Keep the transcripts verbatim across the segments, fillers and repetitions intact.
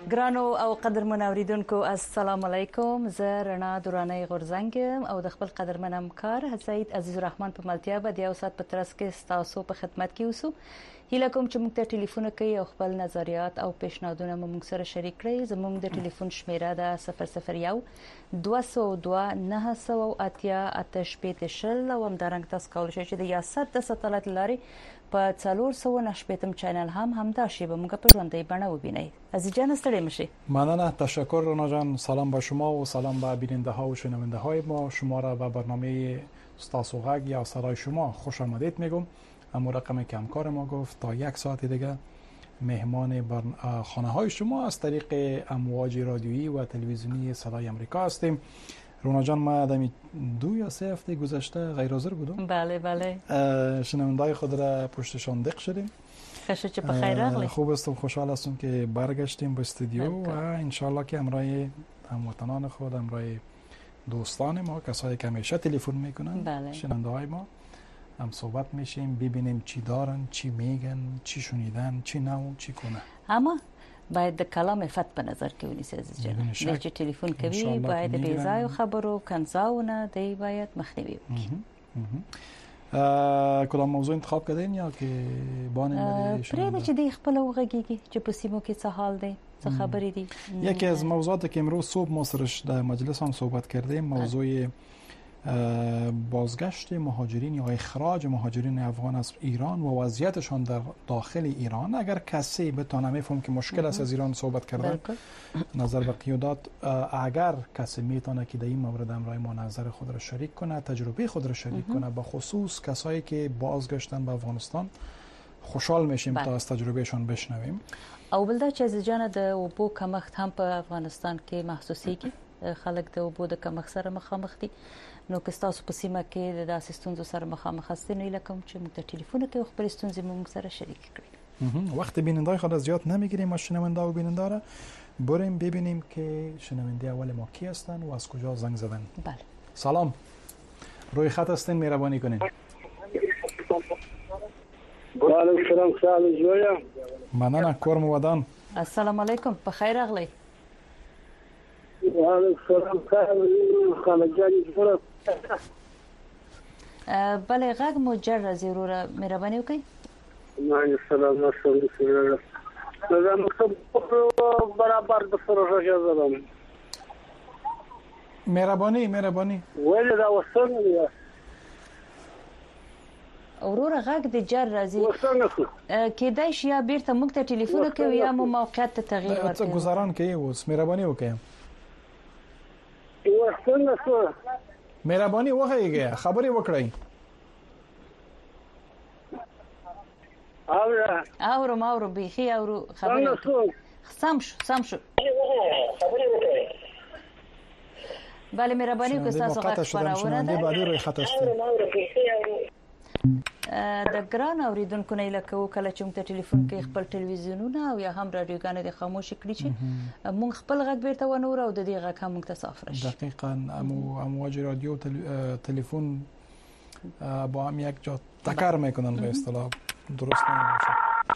ګرانو او قدرمن اوریدونکو السلام علیکم. زه رڼا دوراني غورزنګ او د خپل قدرمن همکار سعید عزیز الرحمن په ملتیا به د یو سات په ترڅ کې تاسو په خدمت کې اوسو. هیله کوم چې موږ ته ټلیفون کوي او خپل نظریات او پیشنهادونه موږ سره شریک کړئ. زموږ د ټلیفون شمیره ده صفر صفر یو دوه سوه دوه نهه سوه اتیا اته شپږ شل او همدارنګه تاسو کولای شئ چې د یاست د ساتلایت لارې په څلور سوه نه شپږم چینل هم همدا شی به موږ په ژوندۍ بڼه وبینئ. عزیز جان استړی مشي. ممنون، تشکر رنا جان. سلام به شما و سلام به بیننده ها و شنونده های ما. شما را به برنامه استاسوغک یا صدای شما خوش آمدید میگم. اما رقمی که همکار ما گفت تا یک ساعت دیگه مهمان خانه های شما از طریق امواج رادیویی و تلویزیونی صدای آمریکا هستیم. رونا جان، ما دمی دو یا سه هفته گذشته غیر حاضر بودم. بله بله. شنوندای خود را پشتشان دق شدیم. خوشی چه بخیر راغلی. خوب است و خوشحال هستم که برگشتیم به استودیو و انشالله که همراه هموطنان خود، همراه دوستان ما، کسایی که همیشه تلفن میکنن، بله. شنونده های ما هم صحبت میشیم، ببینیم چی دارن، چی میگن، چی شنیدن، چی نو، چی کنه. اما باید د کلام افت په نظر کې ونیسئ عزیز جان. د چې ټلیفون کوي باید د بې ځایه خبرو کنځاونه دی باید مخنیوی وکړي. کدام موضوع انتخاب کردین یا که بانه پرې چې دی خپل وغږیږي چې په سیمو کې څه حال دی، څه خبرې دي. یکی از موضوعاتی که امروز صبح ما سرش در مجلس هم صحبت کردیم موضوع بازگشت مهاجرین یا اخراج مهاجرین افغان از ایران و وضعیتشان در داخل ایران. اگر کسی بتونه، میفهم که مشکل است از ایران صحبت کردن نظر به قیادات، اگر کسی میتونه که در این مورد همراه ما نظر خود را شریک کنه، تجربه خود را شریک کنه، به خصوص کسایی که بازگشتن به افغانستان، خوشحال میشیم تا از تجربهشان بشنویم. او بل دا چې عزیز جان د اوبو کمښت هم په افغانستان کې محسوسیږي. خلک د اوبو د کمښت سره مخامخ دي. نو که تاسو په سیمه کې د ستونزو سره مخامخ هستئ، نو لکه چې موږ ته ټلیفون کوي او خپل ستونزې موږ سره شریک کړئ. وقت بیننده خود از زیاد نمیگیریم، ما شنونده و بیننده را بریم ببینیم که شنونده اول ما کی هستن و از کجا زنگ زدن. بله. سلام، روی خط هستین، مهربانی کنین. وعلیکم السلام. سلام جویا. مننه، کور مو ودان. السلام علیکم، په خیر راغلی. وعلیکم السلام. خالد جان جوړ. بله غږ مو جر راځي وروره، مهرباني وکړئ. مانه سلام علیکم. زه مکتب برابر د سره راځم. مهرباني مهرباني. ولې دا وسنه دی؟ وروره غږ د جر راځي. کېدای شي یا بیرته موږ ته ټلیفون کوي یا مو موقعیت ته تغییر ورکړي. څه گزاران کوي اوس؟ مهرباني وکړئ. وسنه څه؟ مهرباني وکړئ، خبرې وکړئ. اورا اورو ما اورو بيخي اورو خبرې سم شو سم شو. خبرې وکړئ. بله مهرباني وکړئ، تاسو غږ خبرونه ده. باندې روي خط است. د ګران اوریدونکو نه لکه کله چې موږ ته ټلیفون کوي خپل ټلویزیونونه او یا هم رادیوګانې د خاموش کړي چې موږ خپل غږ بیرته ونور او د دې غږ هم موږ ته صاف راشي. دقیقاً امو امواج رادیو تلفن با هم یک جا تکر میکنن به اصطلاح، درست نمیشه.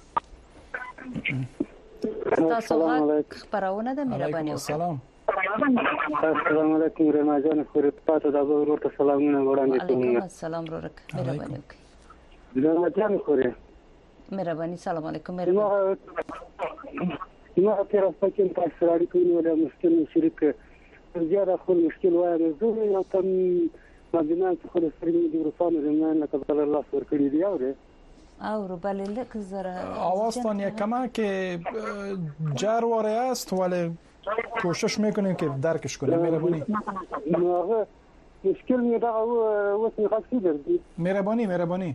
تاسو غږ خبرونه ده، مهرباني وکړئ. سلام. السلام علیکم رنا جان، خوري پاتې دا ورته سلامونه وړاندې کوم. علیکم السلام ورک، مهرباني وکړئ. رنا جان خوري مهرباني. سلام علیکم. مهرباني. ما تر پکې تاسو راډیو کې ولا مشکل شریک زیاده خپل مشکل وایي زه یو تم مدینه څخه د سرګي د روسانو زمانه کبل الله سر کړی دی اوره او رو بله لک زره آوازتان یک کمه که جر واره است ولی کوشش میکنیم که درکش کنیم. مهربانی. نه مشکل میاد او واسه خاصی دردی. مهربانی مهربانی.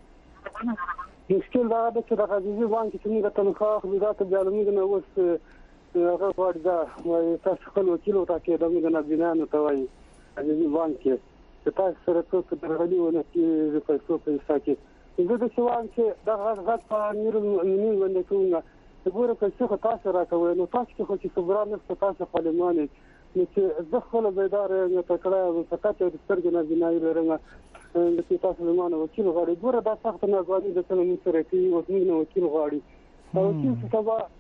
مشکل دا چې د غزي بانک چې موږ ته مخاخ وزارت جالمی نه اوس هغه وړ دا تاسو خپل وکیل او تاکي د موږ نه بنانه توای غزي بانک چې تاسو سره څه درغلي ونه چې پیسو پیسې کې زه د شوان چې دا غږ په نور منی باندې کومه وګوره چې څه تاسو راکوي نو تاسو خو چې صبرانه نه تاسو خپلمانه نو چې زه خپل بیدار یم ته کړه فقط د سترګې نه بنای لرم چې تاسو زمانه وکیل غواړي ګوره دا سخت نه غواړي د څه نه سره کوي او موږ نه وکیل غواړي او چې سبا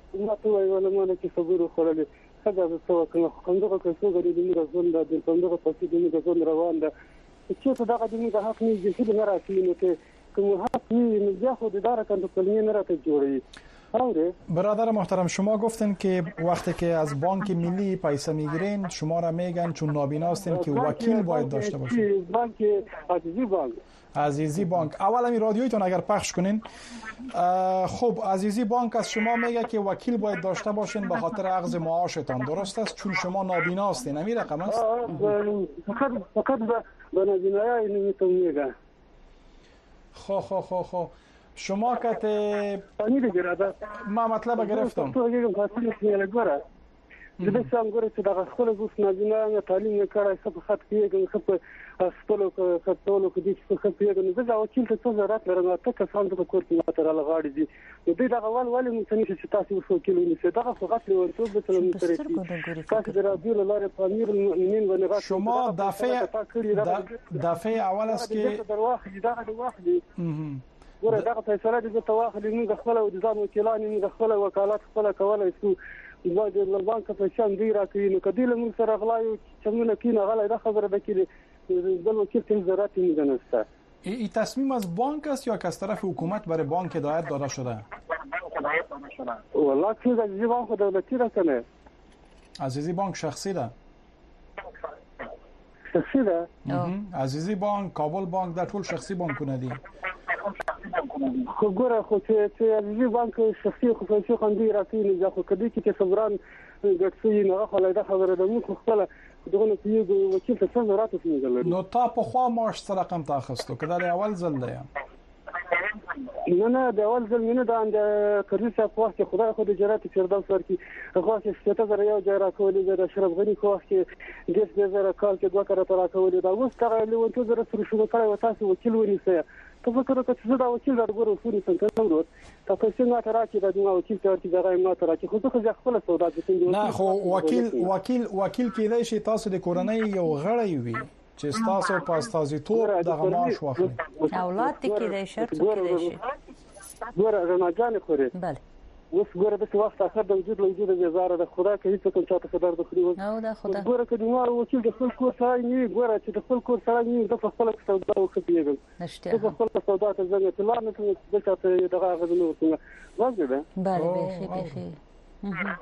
ما ته وایي ولا ما کې خبرو خورلې څنګه زه څه وکړم خو څنګه کوڅه غړي د موږ ژوند د څنګه په څه د موږ ژوند روان ده چې څه دغه د موږ حق نه دي چې نه راځي نو ته کوم حق نه بیا خو د دار کنټرول کلمه نه راته جوړي. برادر محترم شما گفتن که وقتی که از بانک ملی پیسه میگیرین شما را میگن چون نابینا هستین که وکیل باید داشته باشین. بانک عزیزی بانک عزیزی بانک اول همین رادیویتون اگر پخش کنین. خب عزیزی بانک از شما میگه که وکیل باید داشته باشین به خاطر اخذ معاشتان، درست است؟ چون شما نابینا هستین. همین رقم است؟ فقط فقط به نابینایی نمیتون میگه. خو خو خو خو شما که ما مطلب گرفتم تو یه فاصله میله ګوره د دې څنګه ګوره چې د خپل ګوس نازنه تعلیم کړای څه په خط کې خپل خپل خپل کې دي چې خپل یې نه دا وکیل ته څه ضرورت لري ته کسان د کور کې ماته راغړي دي د دې دغه ول ول ممکن چې تاسو وکیل ونیسئ دغه فقط له ورته به تل متري تاسو د رادیو لاره پامیر المؤمنین ونغات شما دفعه دفعه اول است که درواخ دي دغه واخ دي ګوره دغه فیصله د تواخل موږ خپل او د ځان وکیلان موږ خپل وکالت خپل کولای شو د بانک په شان دی راکې نو کدی له موږ سره غلای چې موږ کینه غلای د خبره ده کې د وکیل تل ضرورت نه نشته. این تصمیم از بانک است یا از طرف حکومت برای بانک هدایت داده شده؟ والله که عزیزی بانک دولتی را کنه. عزیزی بانک شخصی ده. شخصی ده؟ عزیزی بانک، کابل بانک در طول شخصی بانکونه دی. خو ګوره خو چې عزیزي بانک شخصي خصوصي خوندي راځي نه خو کدي چې صبران ګټسي نه خو له خبره د مو خپل دغه یو وکیل ته څنګه راتللی نه نو تا په خوا ماش سره رقم تاخستو کله اول ځل دی نه نه د اول ځل نه دا د کړي څه په وخت خدای خو د جرات فردوس ورکی هغه چې ستاسو زره یو جرا کولې د شرف غني خو وخت کې د زره کال کې دوه کړه تر کولې دا اوس هغه لونته زره سره شروع کړو تاسو وکیل ونیسئ ته فکر وکړه چې دا وکیل درګورو فوري څنګه ورو تاسو څنګه تراکې د نو وکیل ته ورته ځای ما تراکې خو څه خپل سودا دي نه خو وکیل وکیل وکیل کېدای شي تاسو د کورنۍ یو غړی وي چې تاسو په استازي توپ د غماش واخلي اولاد کې د شرط کې شي ګوره رمضان خوري بله اوس ګوره د وخت اخر د وجود له وجود زیاره د خدا کې هیڅ کوم چاته خبر د خوري او د خدا ګوره کله ما وکیل د خپل کور سره نه ګوره چې د خپل کور سره نه د خپل سودا وکړي نشته د خپل سودا ته ځنه ته لاندې ته د چاته دغه غوښنه وکړه واځي ده بله بخي بخي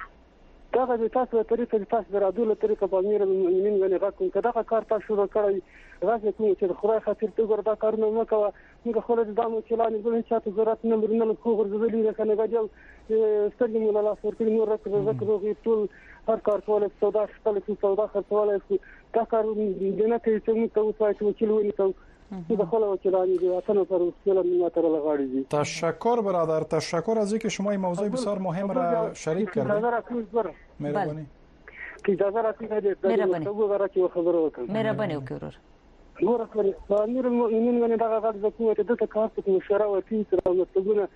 دا د تاسو په طریقه د تاسو درادو له طریقه په امیر المؤمنین باندې راکوم کدا کار تاسو شروع کړی راځي کوم چې خدای خاطر ته ګردا کارونه وکړه موږ خو د دامو چلانې بل چاته ضرورت نه لري نه خو ورزولي نه کنه غاجو ستړي مولا لا ورته نور راکړه راکړه ټول هر کار کول سودا خپل سودا خپل دا کار دنه ته چې موږ ته وایي چې وکیل ونی ته د خپل وکیلانی دي اتنه پر وکیل نه تر لغاړي دي. تشکر برادر، تشکر از اینکه شما این موضوع بسیار مهم را شریک کردید. مهربانی کی اجازه راکړئ د وګړو چې خبرو وکړم. مهرباني وکړئ. ګوره کړئ امیر المؤمنین باندې دا غږ د قوت د کار په مشوره او تي تر مطلبونه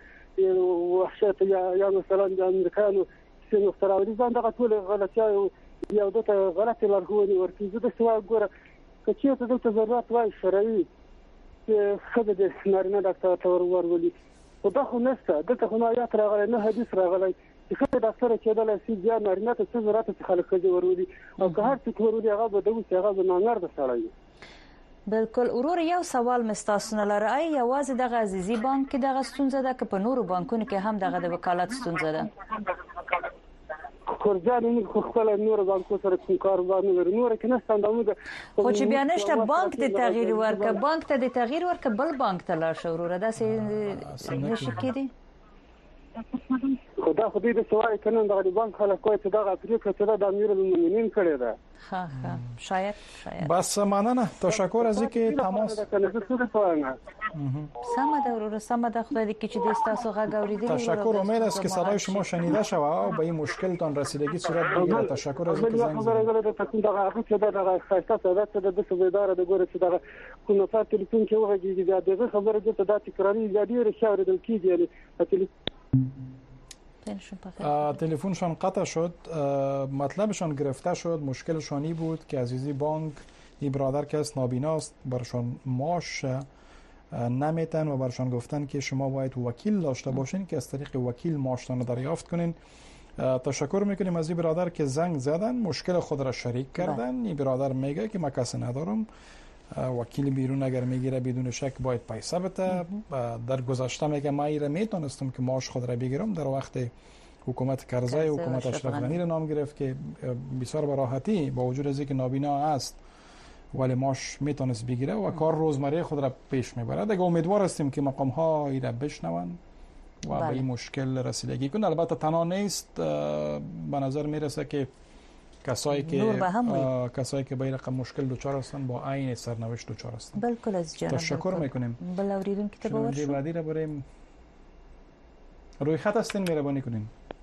وحشت یا یا مثلا د امریکانو چې مختراوري ځان دغه ټول غلطي یو دته غلطي لارښوونې ورکړي زه د سوال ګوره چې ته دلته ضرورت وای شرعي چې خدای دې نارینه ډاکټر ته ورولي خو دا خو نشته دلته خو نه آیات راغلی نه حدیث راغلی چې خدای ډاکټر کېدلی شي بیا نارینه ته څه ضرورت چې خلک ښځې ورولي او که هر څوک ورولي هغه به د اوس هغه به نامرده سړی وي. بالکل ورور یو سوال مستاسو نه لري ای یوازې دغه عزیزي بانک کې دغه ستونزه ده که په نورو بانکونو کې هم دغه د وکالت ستونزه ده؟ خورجان موږ خپل نور بانکو سره کوم کاروبار نه لري نور کې نه ستاندامو خو چې بیا نشته بانک د تغییر ورکه بانک ته د تغییر ورکه بل بانک ته لاړ شو ورور دا څه نشي کېدی خدا خو دې د سوای کنه د بانک خلک کوي چې دا افریقا ته د امیر المؤمنین کړی ده. ها ها شاید شاید بس ممنونه تشکر از اینکه تماس سم ده ورور سم ده خدای دې چې د تاسو غږ اوریدل تشکر امید است که صدای شما شنیده شود و به این مشکلتان رسیدگی صورت بگیره. تشکر از اینکه زنگ زدید. دغه هغه چې دغه خاصه ساده څه د سویدار د ګوره چې دغه کومه فات تلیفون کې وغږیږي دا دغه خبره د دا تکراری زیادی رشاور د کیږي یعنی تلفنشان قطع شد، مطلبشان گرفته شد. مشکلشانی بود که عزیزی بانک این برادر که است نابیناست برشان معاش نمیتن و برشان گفتن که شما باید وکیل داشته باشین که از طریق وکیل معاشتان دریافت کنین. تشکر میکنیم از این برادر که زنگ زدن، مشکل خود را شریک کردن. این برادر میگه که من کسی ندارم، وکیل بیرون اگر میگیره بدون شک باید پیسه بده. در گذشته میگه من ایره میتونستم که معاش خود را بگیرم، در وقت حکومت کرزی حکومت اشرف غنی را نام گرفت که بسیار به راحتی با وجود از اینکه نابینا است ولی معاش میتونست بگیره و کار روزمره خود را پیش میبره. دیگه امیدوار هستیم که مقام ها ایره بشنون و بله. به این مشکل رسیدگی کنه. البته تنها نیست، به نظر میرسه که کسایی که کسایی که به این رقم مشکل دچار هستند با عین سرنوشت دچار هستند. بالکل از جناب تشکر میکنیم. بل اوریدون که تبور شو بعدی را بریم روی خط هستین، مهربانی کنین.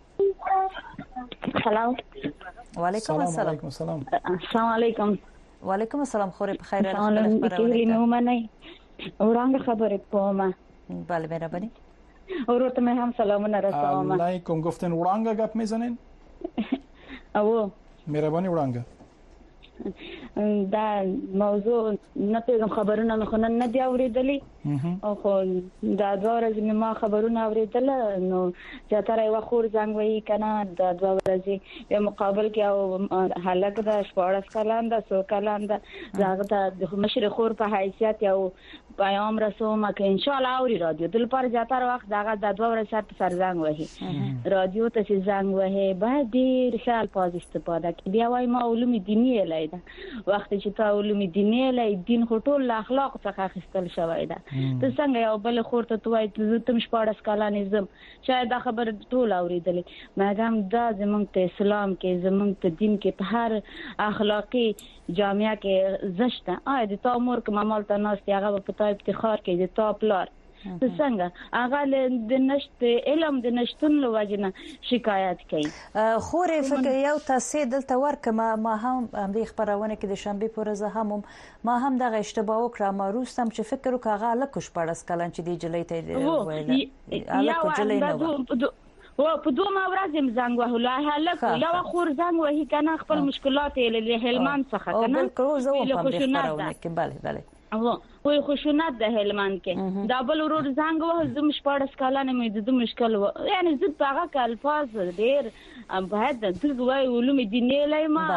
سلام. و علیکم السلام. علیکم السلام. السلام علیکم. و علیکم السلام. خوري بخیر. السلام علیکم. منی اورانگ خبر پوما. بله مهربانی. اورت من هم سلامونه رسوم. علیکم. گفتن اورانگ گپ میزنین؟ او مهربانی اورانگ. دا موضوع نه پیغام خبرونه مخونه نه دی اوریدلی او خو دا دوه ورځې ما خبرونه اوریدل نو چاتره یو خور زنګ وی کنه دا دوه ورځې یو مقابل کې او هلک د شپږ کلان د سو کلان د زاغه د مشر خور په حیثیت یو پیام رسوم که ان شاء الله اوري رادیو دل پر چاتره وخت دا د دوه ورځې سر زنګ وهي رادیو ته زنګ وهي باید ډیر خیال پاز استفاده کې بیا وای ما علوم دینی لای وقتی چې تا علوم دینی لای دین خطول اخلاق څخه خستل شوی ده ته څنګه یو بل خورته توای ته تم شپارس کالانې زم شاید دا خبر ټول اوریدلې مګم دا زمونږ ته اسلام کې زمونږ ته دین کې په هر اخلاقی جامعه کې زشته آ د تا امور کې مامال ته ناست هغه په تا افتخار کې د تا پلار څنګه هغه د نشت علم د نشتون لوجنه شکایت کوي خوري فکر یو تاسو دلته ورکه ما هم د خبرونه کې د شنبه پرزه هم ما هم د اشتباه وکړه ما روستم چې فکر وکړه لکه شپارس کلن چې دی جلې ته ویل الکو جلې نه و په دوه ورځې زنګ وهله هلک یو خور زنګ وهي کنه خپل مشکلات له هلمند څخه کنه بالکل زه په خبرونه کې bale bale او وای خوشونات د هلمند کې دا بل ورور زنګ وه زم شپارس کالانه مې د مشکل یعنی زه په هغه الفاظ ډیر باید د وای علوم دیني لای ما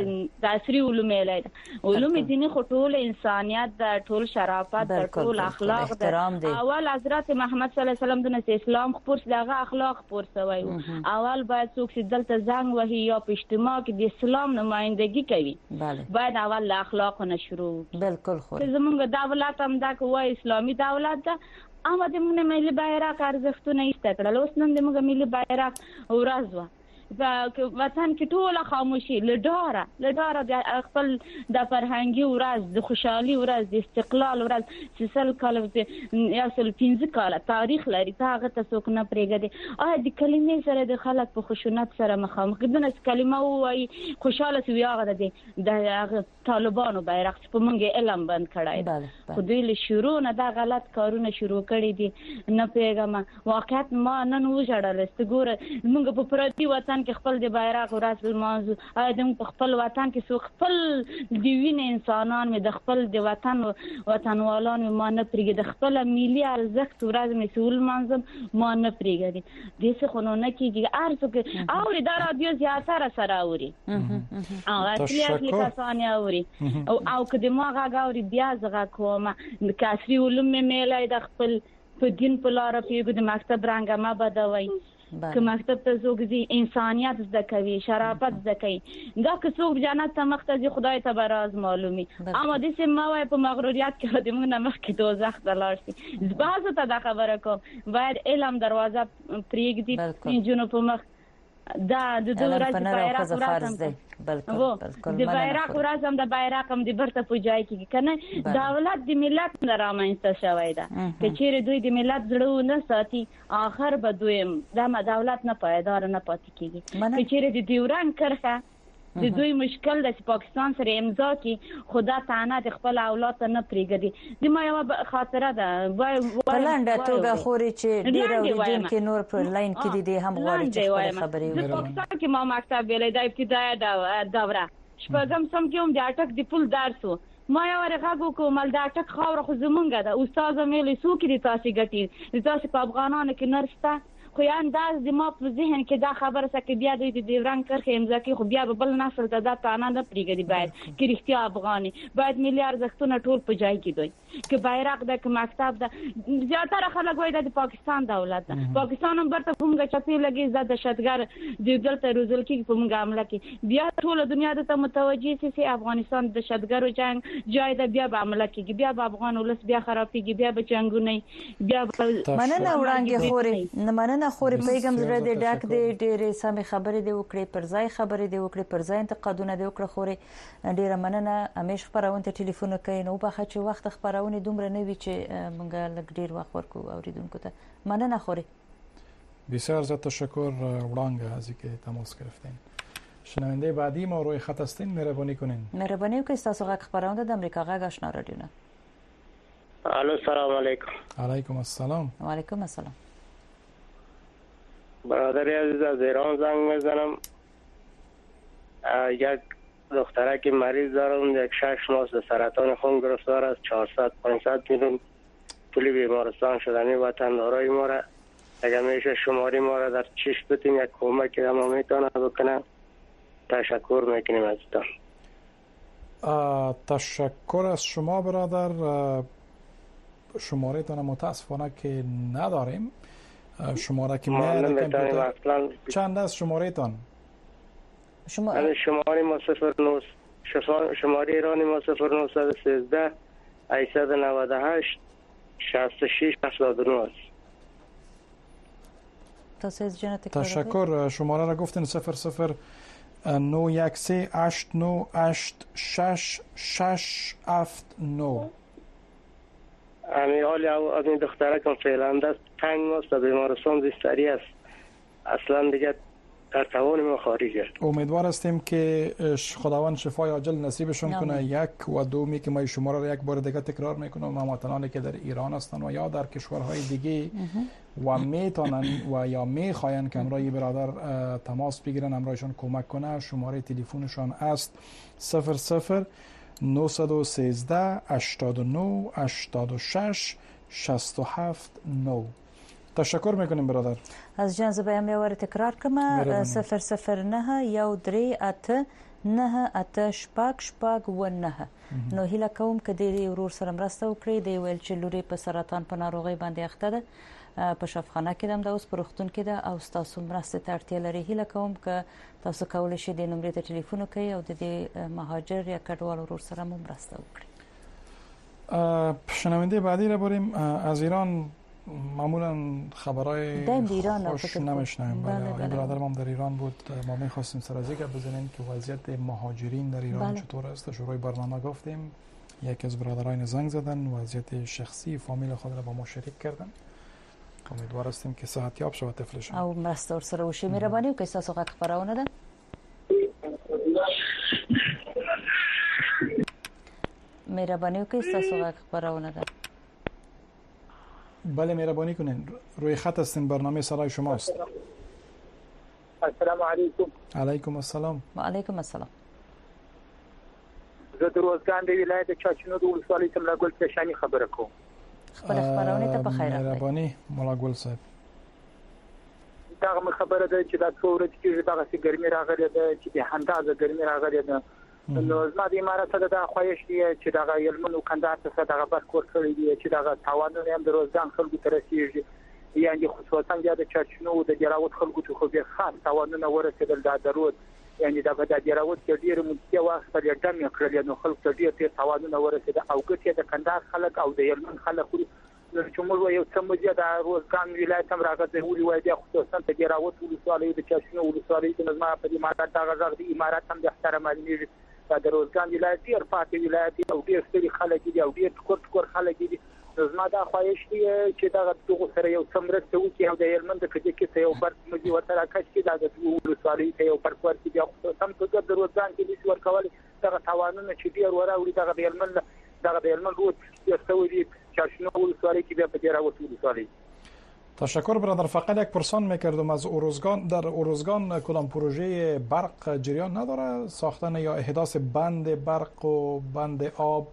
د عصري علوم لای علوم دیني خطول انسانيت د ټول شرافت د ټول اخلاق د اول حضرت محمد صلی الله علیه وسلم د اسلام خپور دغه اخلاق خپور سوی اول باید څوک چې دلته زنګ وهي یا په اجتماع کې د اسلام نمائندګي کوي باید اول له اخلاق نه شروع بالکل خو زمونږ دولت هم دا کوه اسلامي دولت ده اما د موږ ملي بیرغ ارزښتونه ایسته کړل اوس نن د موږ ملي بیرغ ورځ په وطن کې ټول خاموشي لډاره لډاره د خپل د فرهنګي ورځ د خوشحالي ورځ د استقلال ورځ چې سل کال یا سل پنځه کال تاریخ لري هغه ته څوک نه پرېږدي آیا د کلمې سره د خلک په خشونت سره مخامخ دي نو کلمه وایي خوشاله سوي هغه د هغه طالبانو بیرغ په موږ علم بند کړای خو دوی له شروع نه دا غلط کارونه شروع کړي دي نه پیغام واقعیت ما نن وژړل است ګوره موږ په پردي وطن کې خپل د بیرغ ورځ موضوع ادم په خپل وطن کې سو خپل د وین انسانان مې د خپل د وطن وطنوالان ما نه پرېږي د خپل ملي ارزښت ورځ مسؤل منظم ما نه پرېږي د څه خنونه کېږي ارزو کې او د رادیو زیاتره سره اوري او اصلي کسان اوري او او کله ما غاوري بیا زغه کومه د کاسري علوم مې ملای د خپل په دین په لار پیګو د مکتب رنګ ما بدوي که مکتب ته زوګ دي انسانيت زده کوي شرافت زده کوي دا که څوک جنت ته مخته خدای ته براز معلومي اما د سیم ما وای په مغروریت کې د موږ نه مخ کې دوزخ ته لاړ شي زبازه ته دا خبره کوم باید علم دروازه پرېږدي جنو په مخ دا د دوه ورځې بیرغ ورځم بالکل بالکل د بیرغ ورځم د بیرغ هم د برته پوجای کې کنه دولت د ملت نه رامنځته شوی دا چې چیرې دوی د ملت زړه نه ساتي اخر به دوی د دولت نه پایدار نه پاتې کیږي چې چیرې د ډیورند کرخه د دوی مشکل د پاکستان سره امضا کی خدا تعالی د خپل اولاد نه پریږدي د ما یو خاطره ده وای پلانډه توګه خوري چې ډیر اوریدل کې نور پر لاین کې دي هم غواړي چې خبرې وکړي د پاکستان کې ما مکتب ویلې د ابتدایي دوره شپږم سم کې هم د اټک د پول درسو ما یو ورغه کومل دا ټک خاور خو زمونږه ده استاد مې له سوکې تاسو ګټي تاسو په افغانانو کې نرسته خو یا انداز د ما په ذهن کې دا خبره سکه بیا د دې رنګ کرخه امضا کې خو بیا بل نسل ته دا تانه نه پریږدي باید کې رښتیا افغاني باید ملي ارزښتونه ټول په ځای کې دوی کې بیرغ د مکتب د زیاتره خلک وایي د پاکستان دولت ده پاکستان هم برته کومه چپی لګي زده دهشتګر د دلته روزل کې په موږ عمله کې بیا ټول دنیا ته متوجي سي سي افغانستان د دهشتګرو جنگ جای د بیا به عمله کې بیا به افغان ولس بیا خرابېږي بیا به جنگونه بیا مننه وړاندې خوري مننه نه خوري پیغام زړه دې ډاک دې ډېرې سمې خبرې دې وکړې پر ځای خبرې دې وکړې پر ځای انتقادونه دې وکړه خوري ډېره مننه همیش خبرونه ته ټلیفون کوي نو په چې وخت خبرونه دومره نه وي چې مونږ لږ ډېر وخت ورکو اوریدونکو ته مننه خوري بسیار زیاد تشکر وړانګه از اینکه تماس گرفتین. شنونده بعدی ما روی خط هستین مهربانی کنین. مهربانی وکړئ تاسو غږ خبرونه د امریکا غږ آشنا رادیو نه. الو سلام علیکم. علیکم السلام. و علیکم السلام. برادر عزیز از ایران زنگ میزنم. یک دختره که مریض دارم یک شش ماه سرطان خون گرفتار است چهارصد پانصد میلیون پول بیمارستان شدنی وطن دارای ما را اگر میشه شماری ما را در چشم بتین یک کمک ما میتونه بکنم تشکر میکنیم ازتان. تشکر از شما برادر. شماره تان متاسفانه که نداریم. شماره که میاد کامپیوتر چند است شماره تان؟ شما شماره ما صفر نه شماره ایرانی ما صفر نه یک سه هشتصد و نود و هشت شصت و شش هفتاد و نه است. تشکر. شماره را گفتین صفر صفر نه یک سه هشت نه هشت شش شش هفت نه. امی حالی از این دختره که فعلا دست پنج ماست و بیمارستان بستری است اصلا دیگه در توان ما خارجه. امیدوار هستیم که خداوند شفای عاجل نصیبشون کنه. یک و دومی که ما شما را یک بار دیگه تکرار میکنم هموطنانی که در ایران هستن و یا در کشورهای دیگه و میتونن و یا میخواین که همراه برادر تماس بگیرن همراهشون کمک کنه شماره تلفنشان است صفر صفر نه یک سه هشتاد و نه هشتاد و شش شصت و هفت نه. تشکر میکنیم برادر. از جناب هم یه وری تکرار کنم صفر صفر نه یو دری ات نه ات شپاک شپاک و نه. نو هیله کوم که دې ورور سره مرسته وکړي دی ویل چې لوري په سرطان په ناروغي باندې اخته ده په شفاخانه کې هم د اوس په روغتون کې ده او تاسو مرسته ته اړتیا لري. هیله کوم که تاسو کولی شئ د نمبر ته ټلیفون وکړئ او د دې مهاجر یا کډوال ورور سره مو مرسته وکړئ. شنونده بعدی را بریم. از ایران معمولا خبرای خوش نمیشنویم. بله برادر ما در ایران بود. ما میخواستیم سر از گپ بزنیم که وضعیت مهاجرین در ایران بله. چطور است. شروع برنامه گفتیم یکی از برادران زنگ زدن وضعیت شخصی فامیل خود را با ما شریک کردن. امیدوار هستیم که صحتیاب شود طفلشان او مرسته ورسره وشي. مهرباني وکړئ تاسو غږ خبرونه ده. مهرباني وکړئ تاسو غږ خبرونه ده. بله مهربانی کنین روی خط هستین برنامه صدای شماست. السلام علیکم. علیکم السلام. و علیکم السلام. زه د روزګان د ولایت چاچینو د ولسوالۍ څخه ګل پېشانی خبره کوم. خپل خبرونه ته په خیر راغلی. مهرباني مولا ګل صاحب. دا خبره ده چې دا څو ورځې کې دغه سي ګرمي راغلې ده چې د اندازه ګرمي راغلې ده. نو زما د امارات څخه د خواهش دی چې دغه یلمنو کندهار څخه دغه بس کور کړی دی چې دغه توانونه هم د روزګان خلکو ته رسیږي یعنی خصوصا د چاچینو د جراوت خلکو ته خو به خاص توانونه ورسېدل د درود یعنی د بد جراوت کې ډیر مستیا وخت پر ډم کړل نو خلکو ته ډیر ډیر توانونه ورسېدل او ګټه د کندهار خلک او د یلمن خلک چې موږ یو څه مزه د روزګان ولایت هم راغلی ولې وای د خصوصا د جراوت ولسوالۍ د چاچینو ولسوالۍ د نظم په امارات دغه غږ د امارات هم د احترام لري د روزګان ولایت ډیر پاتې ولایت او ډیر ستړي خلک دي او ډیر ټکور ټکور خلک دي. زما دا خواهش دی چې دغه دغه سره یو څمرسته وکړي او د یلمن د کډې کې یو برق مزي ورته راکښ کړي دا د ولسوالۍ ته یو برق ورکړي بیا خصوصا د روزګان کې د ورکول دغه توانونه چې ډیر وراوړي دغه د یلمن دغه د یلمن روډ یو څو دي چاچینو ولسوالۍ کې بیا په ډیر اوس ولسوالۍ. تشکر برادر. فقط یک پرسان میکردم از اروزگان، در اروزگان کدام پروژه برق جریان نداره ساختن یا احداث بند برق و بند آب؟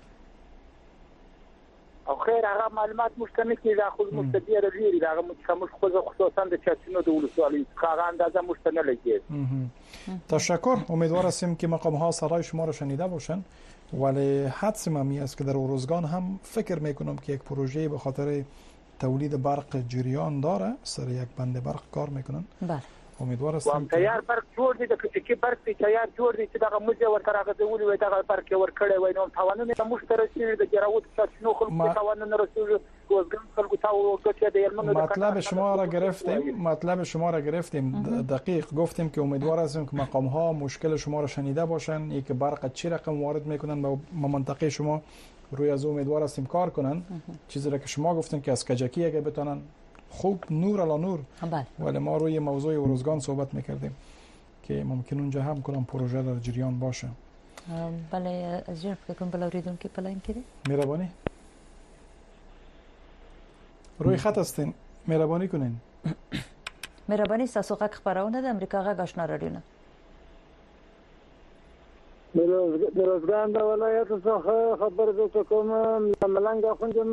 او خیر هغه معلومات مشته کې دا خو مشته دی لري دا مش خو خصوصا د چاتینو د ولسوالۍ هغه اندازه مشته نه لګي. تشکر. امیدوار هستیم که مقام ها صدای شما را شنیده باشن، ولی حدس می است که در اروزگان هم فکر میکنم که یک پروژه به خاطر تولید برق جریان داره، سر یک بند برق کار میکنن. بله. امیدوار هستم که تیار برق جوړ دي د کې برق تیار جوړ دي چې دا موږ ورته راغلي وي دا برق ورکړی وي نو توانونه مشترک د جراوت تاسو خلکو توانونه رسول وزګم خلکو تاو چې د یمنو مطلب شما را گرفتیم مطلب شما را گرفتیم دقیق گفتیم که امیدوار هستیم که مقام ها مشکل شما را شنیده باشن، ای که برق چی رقم وارد میکنن به منطقه شما، روی از امیدوار هستیم کار کنن. چیزی را که شما گفتین که از کجکی اگه بتونن خوب نور علی نور، ولی ما روی موضوع اروزگان صحبت میکردیم که ممکن اونجا هم کدام پروژه در جریان باشه. بله از جناب فکر کنم بلوریدون که پلاین کردی؟ مهربانی روی خط هستین، مهربانی کنین. مهربانی تاسو غږ خبرونه د امریکا غږ آشنا رادیو نه. د روزګان د ولایت څخه خبر زه کوم. ملنګ خوندم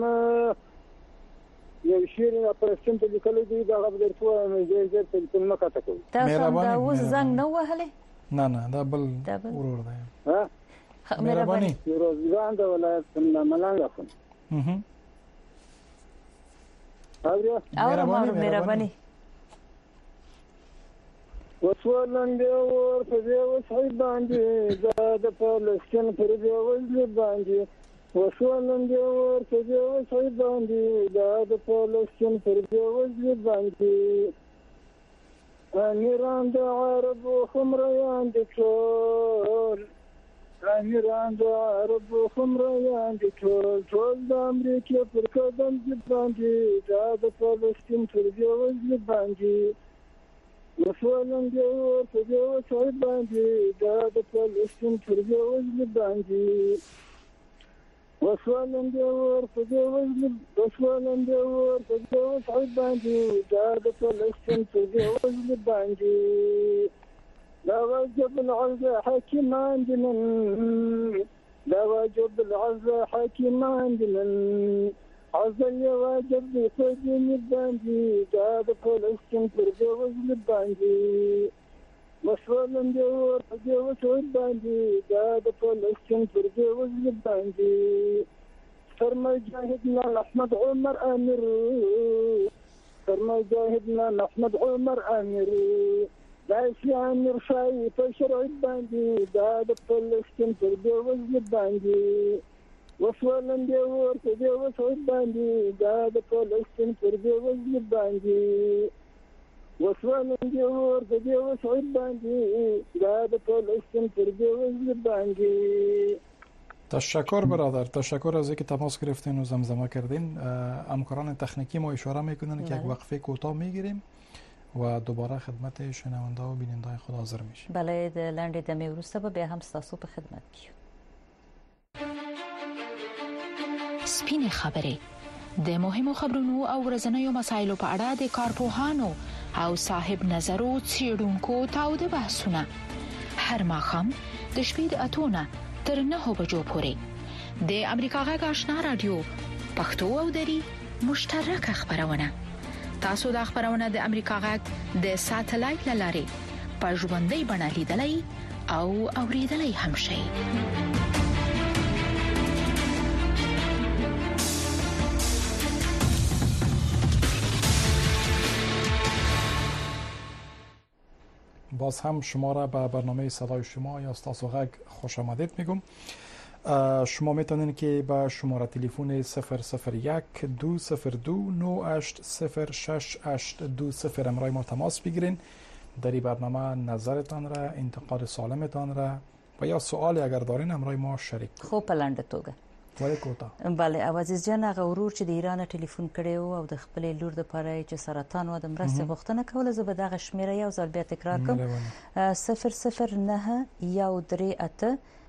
یو شیر اپریشن ته لیکل دي دا غو درته مې زه تلیفون نه کاته کوم. تاسو دا اوس زنګ نه وهلې؟ نه نه دا بل ورور دی. ها مهرباني. روزګان د ولایت ملنګ خوند. اها اوریا مهرباني مهرباني. وسولن دی ور په دې وسای باندې دا د فلسطین پر دې وځل باندې وسولن دی ور په دې وسای باندې دا د فلسطین پر دې وځل باندې امیران د عرب خمریان د ټول امیران د عرب خمریان د ټول ټول د امریکا پر قدم باندې دا د فلسطین پر دې وځل باندې وسولن دی ور په دې وسای باندې دا د فلسطین پر دې وځل باندې وسولن دی ور په دې وځل وسولن دی ور په دې وسای باندې دا د فلسطین پر دې وځل باندې لا واجب العزة حكيمان من لا واجب العزة حكيمان من عزل واجب بفجن الباندي داد فلسطين فرجوز الباندي مسؤول دور فرجوز الباندي داد فلسطين فرجوز الباندي فرما جاهدنا أحمد عمر أمير فرما جاهدنا أحمد عمر أمير لا يسيان رشاي فشرع الباندي داد فلسطين فرجوز الباندي وسولن دی ور په دې وسوي باندې دا د فلسطین پر دې وځل باندې وسولن دی ور په دې وسوي باندې دا د فلسطین پر دې وځل باندې. تشکر برادر، تشکر از اینکه تماس گرفتین و زمزمه کردین. همکاران تکنیکی ما اشاره میکنن که یک وقفه کوتاه میگیریم و دوباره خدمت شنونده و بیننده خود حاضر میشیم. بله د لاندې د میورسته به هم تاسو په خدمت کې. سپینې خبرې د مهمو خبرونو او ورځنیو مسایلو په اړه د کارپوهانو او صاحب نظرو څېړونکو تاوده بحثونه هر ماښام د شپې د اتونه تر نهو بجو پورې د امریکا غږ آشنا رادیو پښتو او دری مشترکه خبرونه. تاسو د خبرونه د امریکا غږ د ساتلایت لارې په ژوندۍ بڼه لیدلای او اوریدلای هم شئ. باز هم شما را به برنامه صدای شما یا تاسو غږ خوش آمدید میگم. شما میتونین که با شماره تلفن صفر صفر یک دو صفر دو نه هشت صفر شش هشت دو صفر امرای ما تماس بگیرین. در این برنامه نظرتان را، انتقاد سالمتان را و یا سوالی اگر دارین امرای ما شریک. خو په لنډه توګه ولی کوتا. بله عزیز جان، هغه ورور چې د ایران ټلیفون کړی او د خپل لور د پاره چې سرطان و د مرستې غوښتنه کوله، زه به دغه شمیره یو ځل بیا تکرار کوم: صفر صفر نه یو درې اته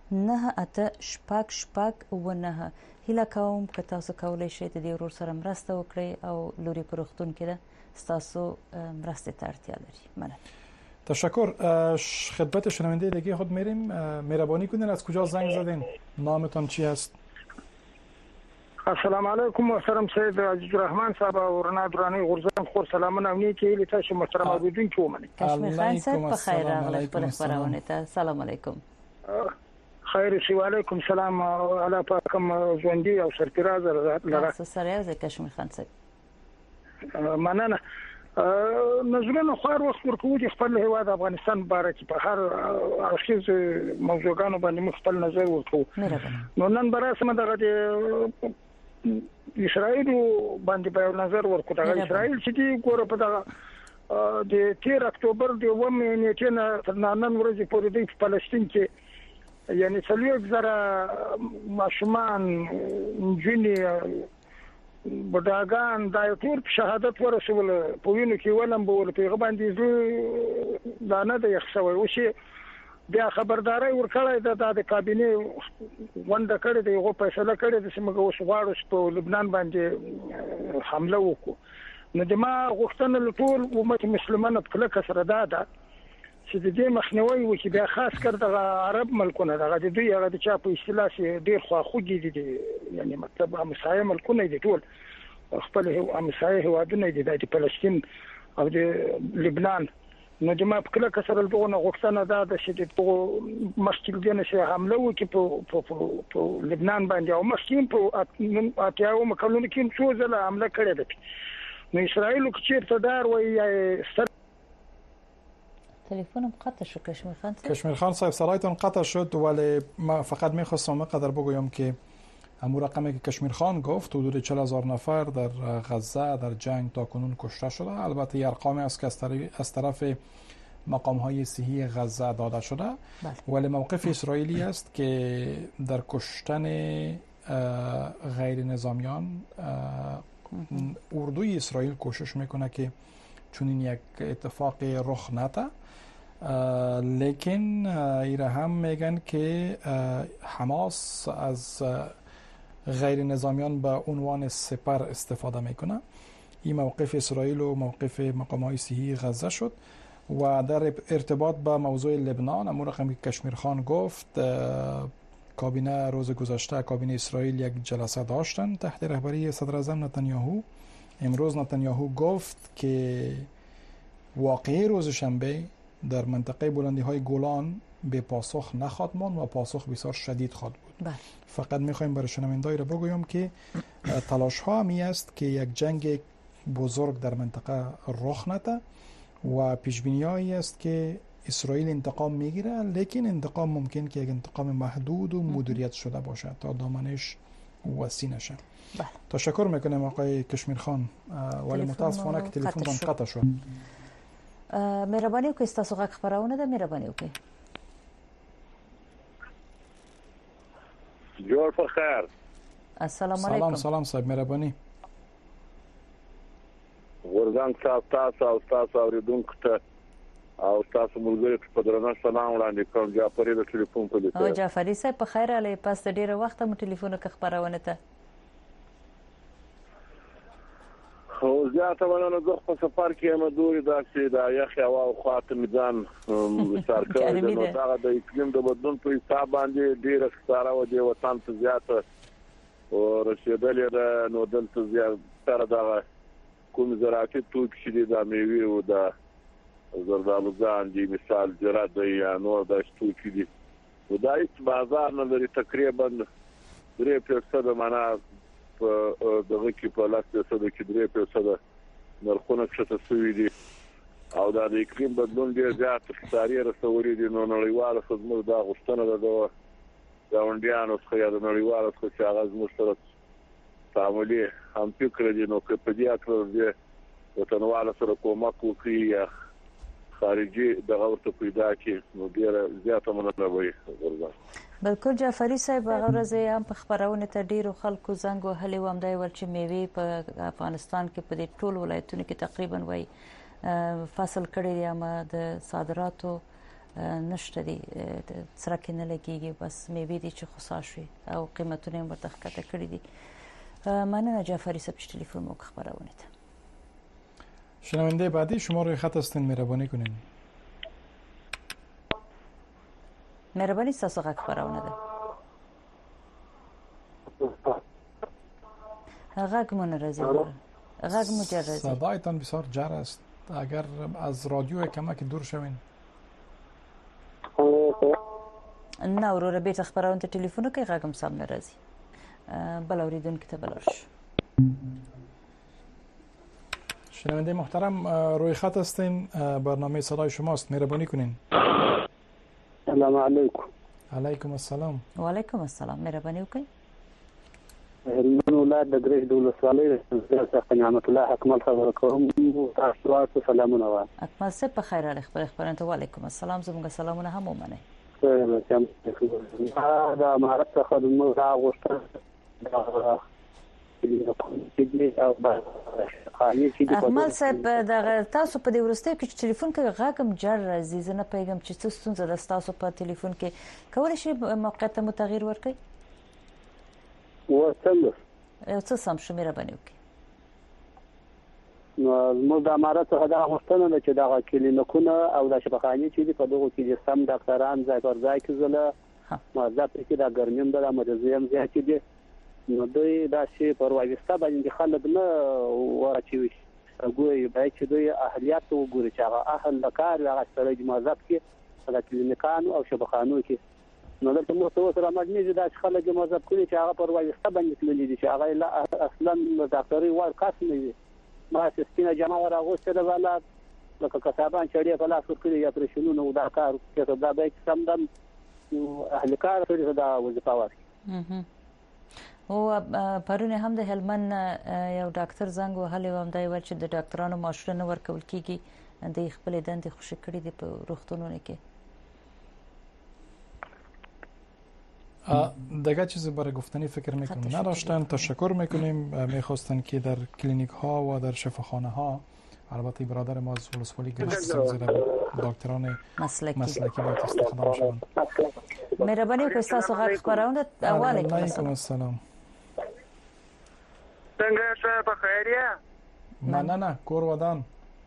نه اته شپږ شپږ و نه. هیله کوم که تاسو کولی شئ د دې ورور سره مرسته وکړئ او لوري په روغتون کې ده ستاسو مرسته ته اړتیا لري. مننه. تشکر. خدمت شنونده دیگه خود میریم. مهربانی کنین از کجا زنگ زدین؟ نامتون چی است؟ السلام علیکم محترم سید عزیز الرحمن صاحب و رنا درانی غرزان خور سلامونه او نیکی لی تاسو محترم اوریدونکو ومنئ. کشمیر خان صاحب په خیر راغلی خپل خبرونه ته. سلام علیکم. خیر سی علیکم سلام علی پاکم ژوندۍ او سرفراز لره. تاسو سره یو کشمیر خان صاحب. مننه. نظرونه خور وخت ورکوي د خپل هیواد افغانستان باره کې په هر اړخیز موضوعګانو باندې مخ خپل نظر ورکوي. نو نن براسمه دغه د اسرائیل باندې په نظر ورکوي. دغه اسرائیل چې دی ګوره په دغه د تیر اکتوبر د اوومې نیټې نه تر نن ورځې پورې د فلسطین کې یعنی څلور زره ماشومان نجونې بډاګان دا ټول شهادت ورسول په وینو کې ولم بول په غباندې زو دا نه د یخسوي او شي بیا خبرداري ورکړی د د کابینه ونده کړی دی غو فیصله کړی د سیمه اوس غواړو په لبنان باندې حمله وکړو. نو د ما غوښتنه له ټول امت مسلمانانو په کله سره دا ده چې د دې مخنیوي وکړي. بیا خاص کر د عرب ملکونه دغه د دوی هغه د چا په اصطلاح ډیر خواخوږي دي یعنی مطلب همسایه ملکونه دي ټول خپل همسایه هیوادونه دي د فلسطین او د لبنان. نو د ما په کله سره دغه غوښتنه دا ده چې د مشکل دي نه حمله وکړي په په لبنان باندې او مخکې په اتیاو مکلونه کې څو ځله حمله کړې ده. نو اسرائیل کې چیرته دار وایي تلفنم قطع شد. کشمیر خان صاحب کشمیر خان صاحب صدایتون قطع شد ولی ما فقط میخواستم قدر بگویم که همون رقمی که کشمیر خان گفت حدود چهل هزار نفر در غزه در جنگ تا کنون کشته شده. البته یه ارقامی است که از طرف مقام های صحی غزه داده شده بله. ولی موقف اسرائیلی است که در کشتن غیر نظامیان اردوی اسرائیل کوشش میکنه که چون یک اتفاق رخ نده. لیکن ایره هم میگن که حماس از غیر نظامیان به عنوان سپر استفاده میکنه. این موقف اسرائیل و موقف مقامات صحی غزه شد. و در ارتباط با موضوع لبنان امور رقمی که کشمیر خان گفت کابینه روز گذشته کابینه اسرائیل یک جلسه داشتن تحت رهبری صدر اعظم نتانیاهو. امروز نتانیاهو گفت که واقعی روز شنبه در منطقه بلندی های گولان به پاسخ نخواهد ماند و پاسخ بسیار شدید خواهد بود. بله. فقط میخوایم برای شنوندگان را بگویم که تلاش ها می است که یک جنگ بزرگ در منطقه رخ نده و پیش بینی هایی است که اسرائیل انتقام میگیره، لیکن انتقام ممکن که یک انتقام محدود و مدیریت شده باشه تا دامنش وسیع نشه. بله. تشکر میکنم آقای کشمیر خان ولی متاسفانه که تلفن قطع شد. مهرباني وکړئ تاسو غږ خبرونه ده مهرباني وکړئ. جوړ په خیر. السلام علیکم. سلام سلام صاحب مهرباني. ورزان صاحب تاسو او تاسو اوریدونکو ته او تاسو ملګری په درنه سلام وړاندې کوم. جعفري د ټلیفون په لیکه. او جعفري صاحب په خیر علي پاس ډیره وخت مو ټلیفون کې خبرونه ته. خو زیاته ونه زه په سفر کې یم دوی داسې د یخ هوا او خاطر میدان وسار کړی نو دا د اقلیم د بدلون په حساب باندې ډیر ښکارا و دی وطن ته زیاته او رسیدلې ده. نو دلته زیاتره دا کوم زراعتي توکي چې د میوې او د زردالوګان دي مثال جرات دی یا نور د توکي دي و دا هیڅ بازار نه لري. تقریبا درې فیصد معنا په دغه کې په لاس څه د کې درې فیصد نرخونه څه څه دي او دا د اقلیم بدلون ډیر زیات خسارې رسولې دي. نو نړیواله خدمت دا غوښتنه ده د ګاونډیانو څخه یا د نړیوالو څخه چې هغه زموږ سره تعاملي هم فکر دي. نو که په دې اړه د وطنوالو سره کومک وکړي یا خارجي دغه ورته پیدا کړي نو ډیر زیاته مننه وي. بالکل جعفري صاحب هغه ورځ هم په خبرونه ته ډیرو خلکو زنګ وهلی و هم دی ول چې میوې په افغانستان کې په دې ټول ولایتونو کې تقریبا وای فصل کړی دی، اما د صادراتو نشته دي سره کې نه لګيږي بس میوه دي چې خصا شي او قیمتونه ورته ښکته کړی دي. مننه جعفری صاحب چې تلیفن مو خبرونه ده. شنونده بعدی شما روی خط هستین مهربانی کنین. مهربانی تاسو غږ خبرونه ده. غږ مون راځي. غږ مجرد. صدایتان بسیار جر است. اگر از رادیو کمک دور شوین. نه ورور بیت خبرونه ته ټلیفون کوي غږم سم نه راځي. بل اوریدونکو ته بلارش. شنونده محترم روی خط هستین برنامه صدای شماست مهربانی کنین. سلام علیکم. علیکم السلام. و علیکم السلام مهربانی وکړئ. هلمند ولایت د ګریج د ولسوالۍ څخه نعمت الله اکمل خبر کوم. تاسو ته سلامونه وایم. اکمل صاحب په خیر اړه خبر خبرونه ته وعلیکم السلام زموږ سلامونه هم ومنئ. دا مهارت څخه د موږ غوښتنه احمد صاحب دا تاسو په دې ورسته کې چې ټلیفون کې غاګم جر راځي زه نه پیغام چې څه ستونزه ده تاسو په ټلیفون کې کولای شي موقعیت مو تغییر ورکړي و څنګه یو څه سم شمیره باندې وکړي نو موږ د امارات څخه دا غوښتنه ده چې دا کلینیکونه او د شفاخانې چې په دغه کې سم ډاکټران ځای پر ځای کې زله مازه په کې دا ګرمیم د مریضیم زیات دي نو دوی دا شی پر وایسته باندې خلک نه ورچوي ګوي به چې دوی اهلیت وګوري چې هغه اهل لکار هغه سره د مازه کې د کلینیکانو او شفاخانو کې نو دلته نو څه سره مجني دا خلک مازه کوي چې هغه پر وایسته باندې تللی دي چې هغه اصلا ډاکټري وای کاس نه دي ما سپینه جماعه راغوسته د والا لکه کسبان چړې په لاس ورکړي یا پرشنو نو دا کار کې دا به سم دم اهل کار سره دا وظیفه ورکړي او پرونه هم د هلمند یو ډاکټر زنګ وهلی و هم دا ویل چې د ډاکټرانو معاشونه ورکول کیږي د خپل دندې خوشی کړي دي په روغتونونو کې دیگه چیزی برای گفتنی فکر میکنم نداشتن. تشکر میکنیم. میخواستن که در کلینیک ها و در شفاخانه ها البته برادر ما از ولسوالی گرفت زیر دکتران مسلکی مسلکی باید استخدام شوند. مهربانی که تاسو غږ خبرونه علیکم السلام. څنګه شه په خیریه؟ مننه کور ودان.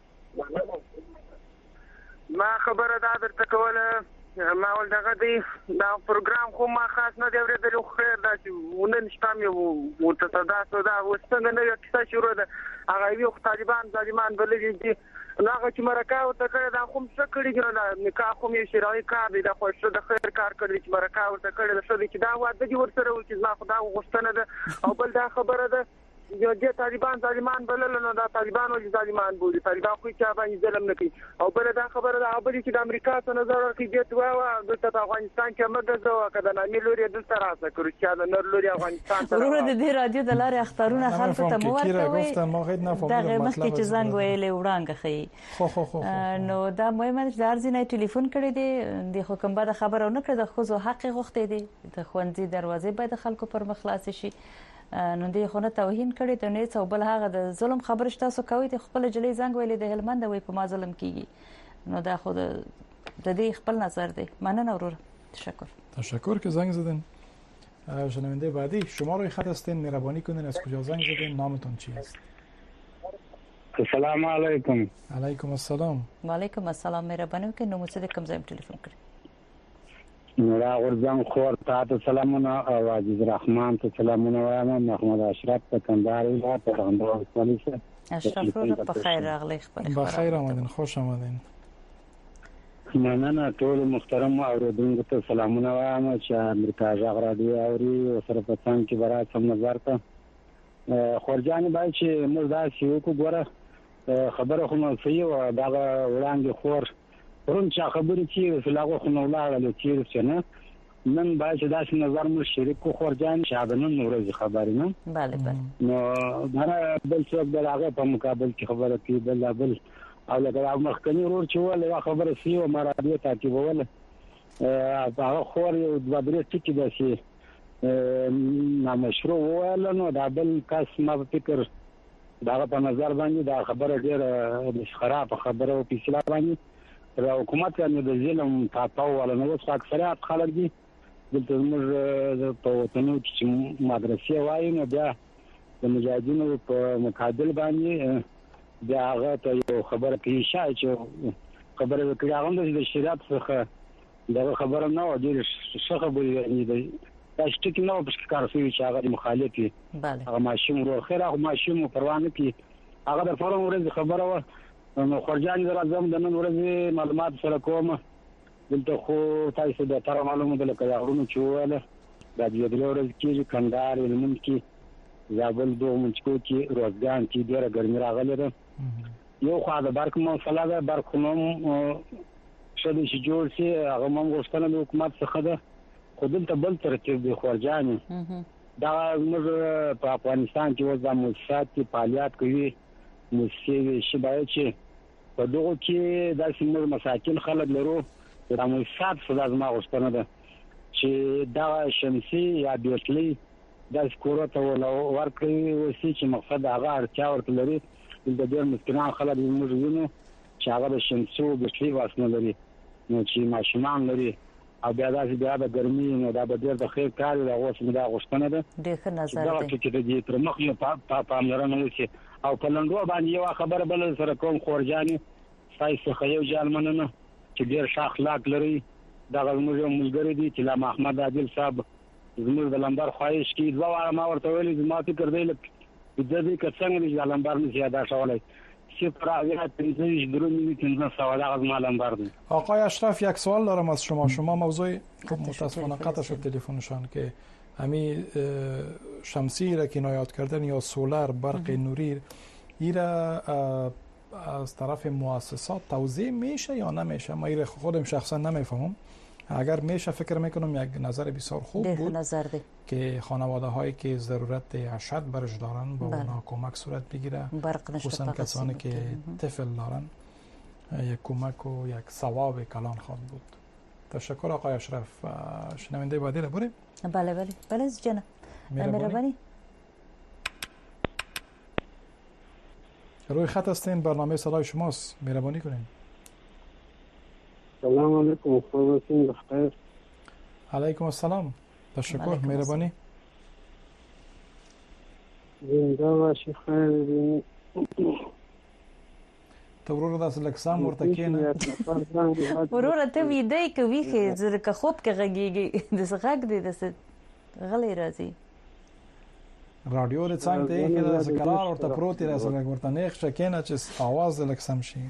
ما خبره دا درته کوله ما ول دغه دی دا پروګرام خو ما خاص نه دی ورته خیر دا چې ونن شپم یو ورته صدا صدا وستنګ نه یو کیسه شروع ده هغه یو طالبان ځالمان بلې دي هغه چې مرکه او تکړه دا کوم څه کړی نه نکاح کوم یو شرعي کار دی دا خو څه د خیر کار کړی چې مرکه او تکړه څه دي چې دا واده دي ورسره و چې ما خدا غوښتنه ده او بل دا خبره ده یو د طالبان ظالمان بلل نو دا طالبان او ظالمان بولي طالبان خو چې باندې ظلم نه کوي او بل دا خبره ده او بل چې د امریکا څخه نظر ورکړي د دوا د افغانستان کې مګزو کده نه ملوري د تراسه کړو چې د نور لوري افغانستان ته ورور د دې رادیو د لارې اختارونه خلکو ته مو ورکوي دا مخکې چې زنګ ویلې وړاندې خي خو خو خو نو دا مهمه چې د ارزینای ټلیفون کړی دی د حکم بعد خبرونه کړی د خوځو حق غوښتي دي د خوندې دروازې باید خلکو پر مخلاص شي نو دې خونه توهین کړي ته نه څو بل هغه د ظلم خبر شته سو کوي ته خپل جلې زنګ ویلې د هلمند وي په ما ظلم کیږي نو دا خود د دې خپل نظر دی مننه ورور تشکر تشکر که زنگ زدین. شنونده بعدی شما روی خط هستین مهربانی کنین از کجا زنگ زدین نامتون چی است؟ السلام علیکم. علیکم السلام. و علیکم السلام مهربانی کنین نو مڅ د کم ځای ټلیفون کړئ. نورا غرزان خور ته سلامونه او عزیز رحمان ته سلامونه وایم محمد اشرف ته کندهار ولایت رغندور ولسه اشرف رو په خیر راغلی خبر خبر بخیر آمدین خوش آمدین. مننه ټول محترم اوریدونکو ته سلامونه وایم چې امریکا ژغ رادیو اوري او سره په څنګه کې برات سم نظر ته خورجان باید چې موږ دا شی وګوره خبره خو نو صحیح و دا وړاندې خور ورن چې خبرې چې فلاغه خو نو لاړل چې څنګه نن باید دا څنګه نظر مو شریک کو خورجان چې نن نورې خبرې نه bale bale نو دا بل څه بل هغه په مقابل کې خبره کوي بل بل او لکه مخکنی ورور چې ول خبره سی او مرادیه تعقیبول هغه خور یو د بدرې ټکی ده چې نامشروع ول نو دا بل کس ما فکر دا په نظر باندې دا خبره ډیره خراب خبره او پیچلا باندې تر حکومت باندې د ظلم تاپاو ولا نو څو اکثریت خلک دي دلته موږ په وطنو کې مدرسې وایو نو بیا د مجاهدینو په مقابل باندې بیا هغه ته یو خبره پیښه چې خبره وکړه هغه د شریعت څخه دا خبره نه و ډیر څه خبره دی دا شته نو په کار کوي چې هغه مخالفي هغه ماشوم ورو خیر هغه ماشوم پروانه کې هغه د فورم ورځ خبره و نو خرجان راځم د نن ورځ معلومات سره کوم دلته خو تاسو د تر معلومه د لکه غرونو چواله د دې د ورځ کې کندهار علم کې زابل دوه منچکو کې روزګان کې ډیره ګرمي راغله ده یو خو د برق مسله ده برق نوم شته چې جوړ شي هغه موږ غوښتنه د حکومت څخه ده خو دلته بل ترتیب دی خورجاني دا موږ په افغانستان کې وځه مؤسسات فعالیت کوي مؤسسې شي باید چې په دغه کې د سیمه مساکن خلک لرو د مؤسسات صدا زما غوښتنه ده چې دا شمسي یا بیوټلی د سکورته ولا ورکړي وسی چې مقصد هغه اړتیا ورته لري د ډېر مسکینان خلک موږ وینو چې هغه د شمسي او بیوټلی واسنه لري نو چې ماشومان لري او بیا داسې بیا د ګرمي نو دا به ډېر د خیر کار دی هغه څه دا غوښتنه ده ډېر ښه نظر دی دا چې د دې تر مخ یو پاملرنه وشي او په لندو باندې یو خبره بل سره کوم خورجاني تاسو خو یو ځل مننه چې ډېر ښه اخلاق لري دا زموږ ملګری دي چې لا محمد عادل صاحب زموږ د لمبر خواهش کی دوه واره ما ورته ویلي زما فکر دی لکه د دې کڅنګ دي د لمبر نه زیاده شولای صفر اویات پنځه درونی پنځه سوال از مالم بردیم. آقای اشرف یک سوال دارم از شما. شما موضوع متاسفانه قطع شد تلفنشان که همین شمسی را کنایات کردن یا سولار برق نوری ایرا از طرف مؤسسات توزیع میشه یا نمیشه؟ ما ایره خودم شخصا نمیفهمم. اگر میشه فکر میکنم یک نظر بسیار خوب بود نظر ده. که خانواده هایی که ضرورت اشد برش دارن با اونا کمک صورت بگیره، خصوصا کسانی که طفل دارن یک کمک و یک ثواب کلان خواهد بود. تشکر آقای اشرف. شنونده بعدی را بریم. بله بله بله جناب مهربانی. روی خط هستین، برنامه صدای شماست، مهربانی کنین. سلام علیکم. خوبتین بخیر؟ علیکم السلام. تشکر، مهربانی. زنده باشی، خیر ببینی. تو ورور داس لکسام ورته کینه. ورور ته ویدای کوي خې زره که خوب کې غږیږي د څنګه دې د غلې راځي. رادیو د څنګه ته کې د سکرار ورته پروت راځي ورته نه ښه کینه چې आवाज لکسم شي.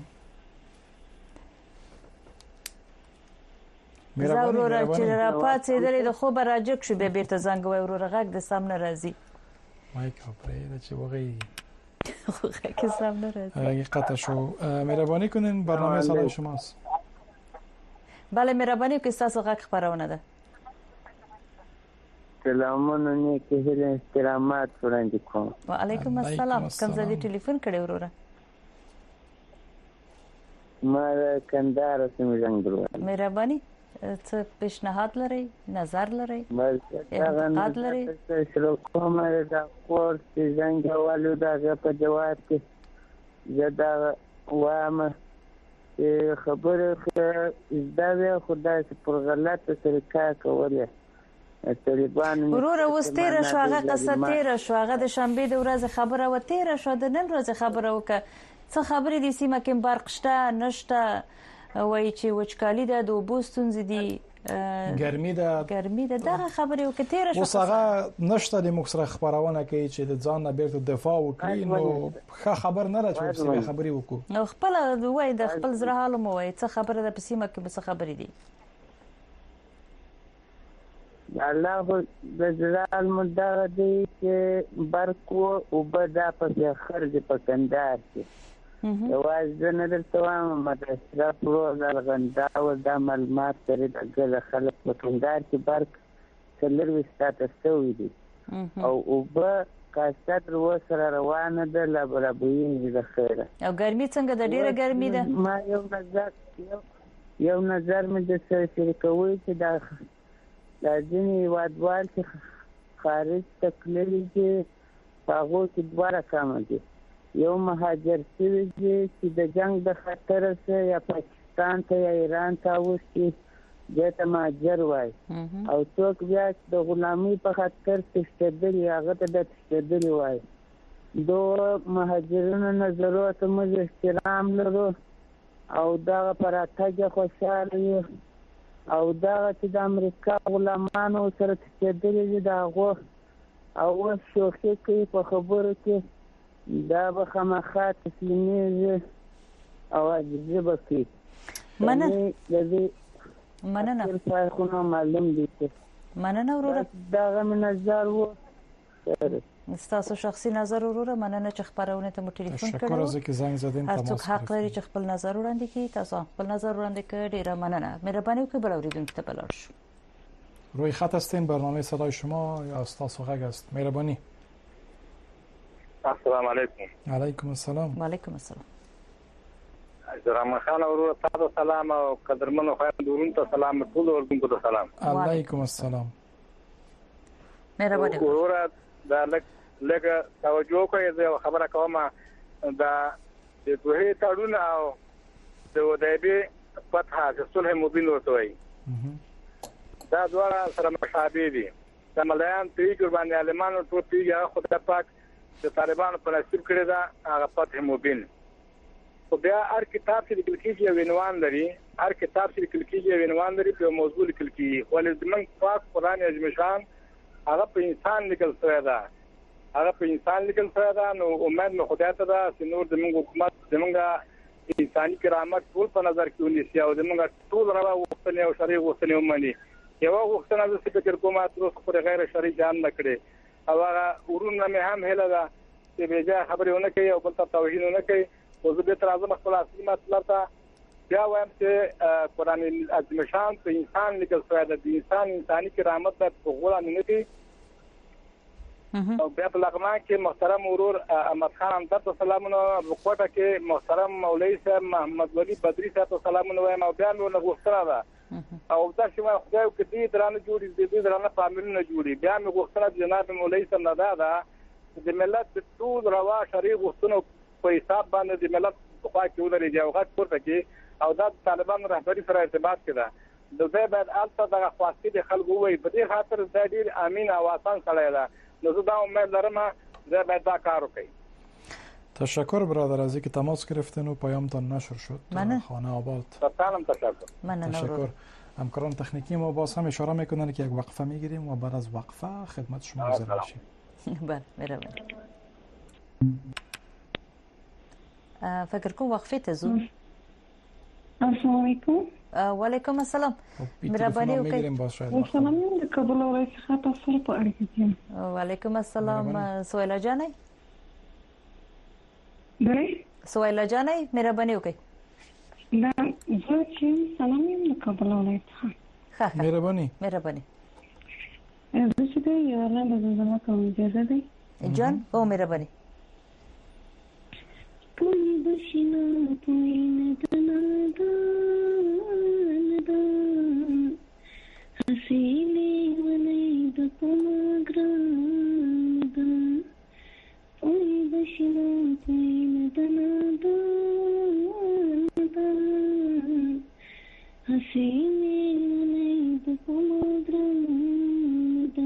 زاورور چې را پاتې درې د خوب راجک شو به بیرته زنګ وای ورور غږ د سم نه راځي. مایک اپری د چې وغي غږ سم نه راځي. اگه قطع شو مهربانی کنین برنامه صدای شماست. بله مهربانی که تاسو غږ خبرونه ده. سلامونه نیکه هیله استرامات وړاندې کوم. وعلیکم السلام. کوم ځای ټلیفون کړی وروره؟ ما کندهار سیمه زنګ درو. مهربانی څه پیشنهاد لري، نظر لري؟ بس انتقاد لري؟ سره کومه دا کورس زنګ والو دا په جواب کې زدا وامه خبره دا خدای پر غلطه طریقه کوله. طالبان ورور واستیر شو هغه قصه تیر شو هغه د شنبه د ورځ خبره و تیر شو د نن ورځ خبره وکړه. څه خبرې دي سیمه کې برق شته نشته وای چې وچکالي ده د وبوستون زدي ګرمي ده ګرمي ده دا خبرې وکړه تیر شو. اوس هغه نشته د مخسره خبرونه کوي چې د ځان نه بیرته دفاع وکړي نو ښه خبر نه راځي چې خبرې وکړو. نو خپل وای د خپل زړه حال مو وای څه خبره ده په سیمه کې څه خبرې دي؟ الله د زړه مدغه دی چې برق او بدا په خرج په کندهار کې واز نه درته وایم مدرسه پرو زرغندا او د معلومات سره د خلک په کندهار کې برق څلور وسته سوي دي او او به کاستر و سره روانه ده لا برابرین د خیره. او ګرمي څنګه د ډیره ګرمي ده؟ ما یو نظر یو نظر مې د سره کوي چې دا لازمي وادوال چې خارج تکلیف دي هغه کې دوه رقم دي. یو مهاجر شوی چې د جنگ د خطر سره یا پاکستان افغانستان ته یا ایران ته اوسي دته مهاجر وای او څوک بیا د غلامۍ په خاطر تښتېدلي هغه ته د تښتېدلي وای. دو مهاجرینو نظرو ته موږ احترام لرو او دغه پر اتګ خوشاله یو او دغه چې د امریکا غلامانو سره تښتېدلي دي د هغو او اوس شوخي کوي په خبرو کې دا به خامخا تسلیمېږي او عجزه به کوي. مننه مننه خو معلوم دي مننه وروره دغه نظر و ستاسو شخصي نظر وروره. مننه چې خبرونه ته مو ټلیفون کړو. شکر زه کې زنګ زدم تماس هر څوک حق لري چې خپل نظر وړاندې کړي. تاسو خپل نظر وړاندې کړئ. ډیره مننه. مهرباني وکړئ بل اوریدونکو ته بلار شو. روی خط هستین برنامه صدای شما یا استاد غږ است. مهرباني. السلام علیکم. علیکم السلام. و علیکم السلام. زرما خان ورو تاسو سلام او قدرمنو خوندورون ته سلام ټول ورونکو ته سلام. علیکم السلام. مهرباني. ورو دا لګ لګ توجه کوئ زه خبره کوم دا د دوه تړون او د ودایبي فتح د صلح مبین ورته وي. دا دواړه سره مشابه دي. د مليان پیګ باندې علمانو ټول پیګه خدای پاک د طالبانو په نصیب کړی دا هغه فتح مبین. خو بیا هر کتاب چې لیکل کیږي عنوان لري، هر کتاب چې لیکل کیږي عنوان لري په موضوع لیکل کیږي. ولې زمونږ پاک قرآن عظیم شان هغه په انسان لیکل شوی دا هغه په انسان لیکل شوی دا نو امید مې خدای ته دا چې نور زمونږ حکومت زمونږ انساني کرامت ټول په نظر کې ونیسي او زمونږ ټول روا وختنه او شرعي وختنه ومني. یو وختنه چې فکر کوم تاسو پر غیر شرعي ځان نکړي او هغه ورونه مې هم هله دا چې بیا خبرونه کوي او بل ته توهین نه کوي. او زه به تر اعظم خپل اصلي مطلب ته بیا وایم چې قرآن عظیم شان په انسان لیکل شوی دی. د انسان انساني کرامت په غوړه نه دي. او بیا په لغمان کې محترم ورور احمد خان همدرد سلامونه، کوټه کې محترم مولوی صاحب محمد ولی بدری صاحب سلامونه وایم. او بیا نو غوښتنه ده او دا چې ما خدای او کدي درانه جوړي دي درانه فامیلونه جوړي. بیا مې غوښتنه جناب مولوی صاحب نه ده دا د ملت ټول روا شرعي غوښتنو په حساب باندې د ملت په خوا کې ودرېږي او غږ پورته کړي او دا طالبانو رهبري سره ارتباط کې ده. د دې بعد البته دغه خواستې د خلکو وایي په دې خاطر دا ډېر امین او آسان سړی ده. نو زه دا امید لرم زه باید دا کار وکړم. تشکر برادر از اینکه تماس گرفتین و پیامتان نشر شد. خانه آباد. سلام تشکر. تشکر. همکاران تکنیکی ما باز هم اشاره میکنن که یک وقفه میگیریم و بعد از وقفه خدمت شما حاضر میشیم. بله مهرباني. فکر کوم وقفه ته زو. السلام علیکم. و علیکم السلام. مهرباني وکړئ. سلام د کابل ولایت څخه تاسو په اړه کې. و علیکم السلام سویلا جانې. بله. سویلا جانې مهرباني وکړئ. دا زه چې سلام یم د کابل ولایت څخه. مهرباني. مهرباني. زه چې یو لاندې زما کوم اجازه ده. جان او مهرباني. پوی بشینا پوی ندنا دا حسیلی ولی دا پمگران دا پوی بشینا پوی ندنا دا حسیلی ولی دا پمگران دا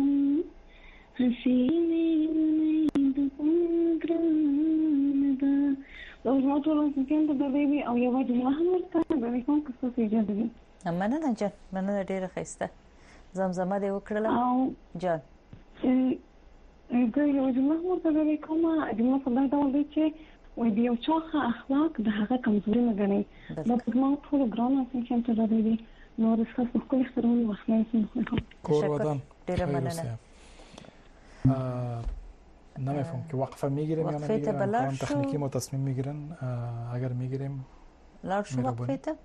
حسیلی ولی دا پمگران دا او زما ټول ځکه د بیبي او یو جمله هم ورته به کوم څه څه اجازه دي. مننه جان مننه ډیره ښایسته زمزمه دې وکړله. او جان دا یو جمله هم ورته به کومه جمله په دا ډول دي چې وایي د یو چا اخلاق د هغه کمزوري نه ګڼي. دا په ما ټول ګران اساسي چې ته دی نو رسخه په خپل احترام واخلئ. کور ودان. ډیره مننه. نمیفهم که وقفه میگیریم یا نمیگیریم. امکان تکنیکی ما تصمیم میگیرن اگر میگیریم لار شو وقفه ته.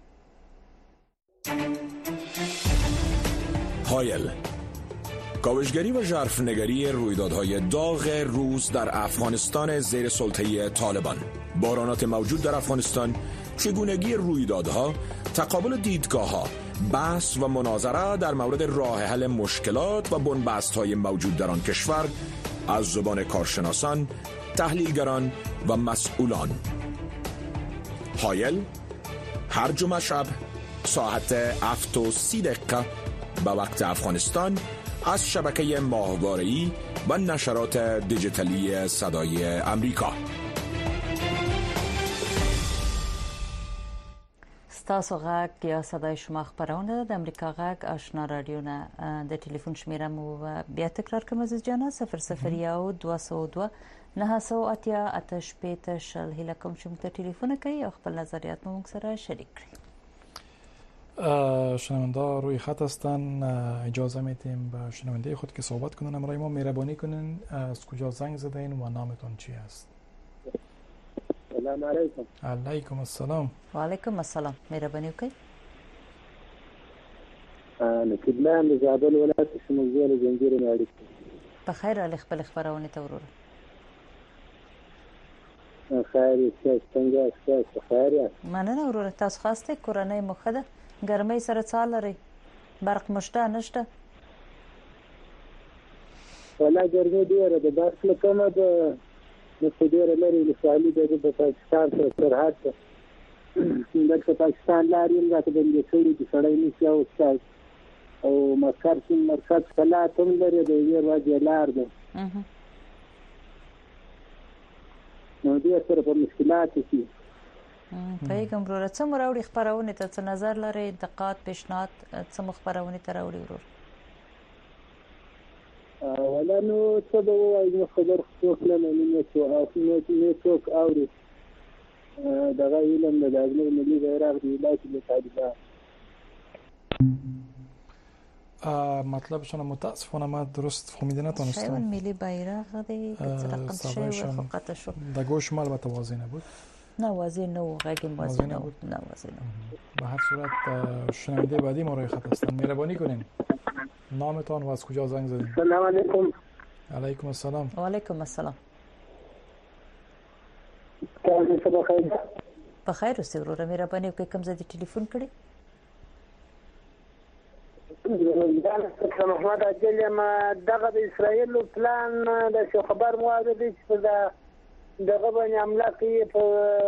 هایل کاوشگری و ژرفنگری رویدادهای داغ روز در افغانستان زیر سلطه طالبان. بحرانات موجود در افغانستان، چگونگی رویدادها، تقابل دیدگاه‌ها، بحث و مناظره در مورد راه حل مشکلات و بنبست‌های موجود در آن کشور از زبان کارشناسان، تحلیلگران و مسئولان. هایل هر جمعه شب ساعت هفت و سی دقیقه به وقت افغانستان از شبکه ماهواره‌ای و نشرات دیجیتالی صدای امریکا. ستاسو غږ یا صدای شما خبرونه د امریکا غږ آشنا رادیو نه د ټلیفون شمیره مو بیا تکرار کوم عزیز جانا صفر صفر یو دوه سوه دوه نه سوه اتیا اته شپېته شل هیله کوم چې موږ ته ټلیفون کوي او خپل نظریات مو موږ سره شریک کړئ. شنونده روی خط هستن، اجازه میتیم به شنونده خود که صحبت کنن. امرای ما مهربانی کنن از کجا زنگ زدین و نامتون چی است؟ سلام علیکم. علیکم السلام. و علیکم السلام. مهربانی وکړئ. نکدلان د زابل ولایت شمولزیل زنجیر ناړي. په خیر علي خپل خبرونه ته وروره. خیر څنګه څه خیر؟ مننه وروره. تاسو خواسته کورنۍ مخه ده ګرمۍ سره څه لري؟ برق مشته نشته؟ ولا ګرمۍ ډیره ده، برق له کومه ده نو ډیره لري له سوالي د پاکستان سره سرحد ته د پاکستان لارې راته بندې کړي دي، سړی نشي اوسای او مرکز مرکز کلا تم لري د یوې ورځې لار ده نو دې سره په مشکلاتو کې پیغام وروره. څه مو راوړي خبرونه ته؟ څه نظر لري؟ انتقاد پیشنهاد څه مو خبرونه ته راوړي ورور؟ ولا نو څه به وایي نو خبر څوک نه مني څو او نو څوک اوري دغه علم د لازمي ملي بیرغ دی ولایت د طالبان. مطلب شما متاسفانه ما درست فهمیده نتونستم. شاید ملی بیرغ دی که رقم شوی فقط شو در گوش مال به واضح نبود. نه واضح نه، غږ واضح نبود. نه واضح نه. به هر صورت شنونده بعدی ما روی خط هستن، مهربانی کنین نامتان و از کجا زنگ زدین؟ سلام علیکم. علیکم السلام. و علیکم السلام. تاسو په خیر؟ په خیر اوسئ وروره. مهرباني وکړئ کوم ځای د ټلیفون کړی؟ دا محمد عادل یم. دغه د اسرائیل پلان د شو خبر مو اورېدی چې د دغه باندې حمله کوي په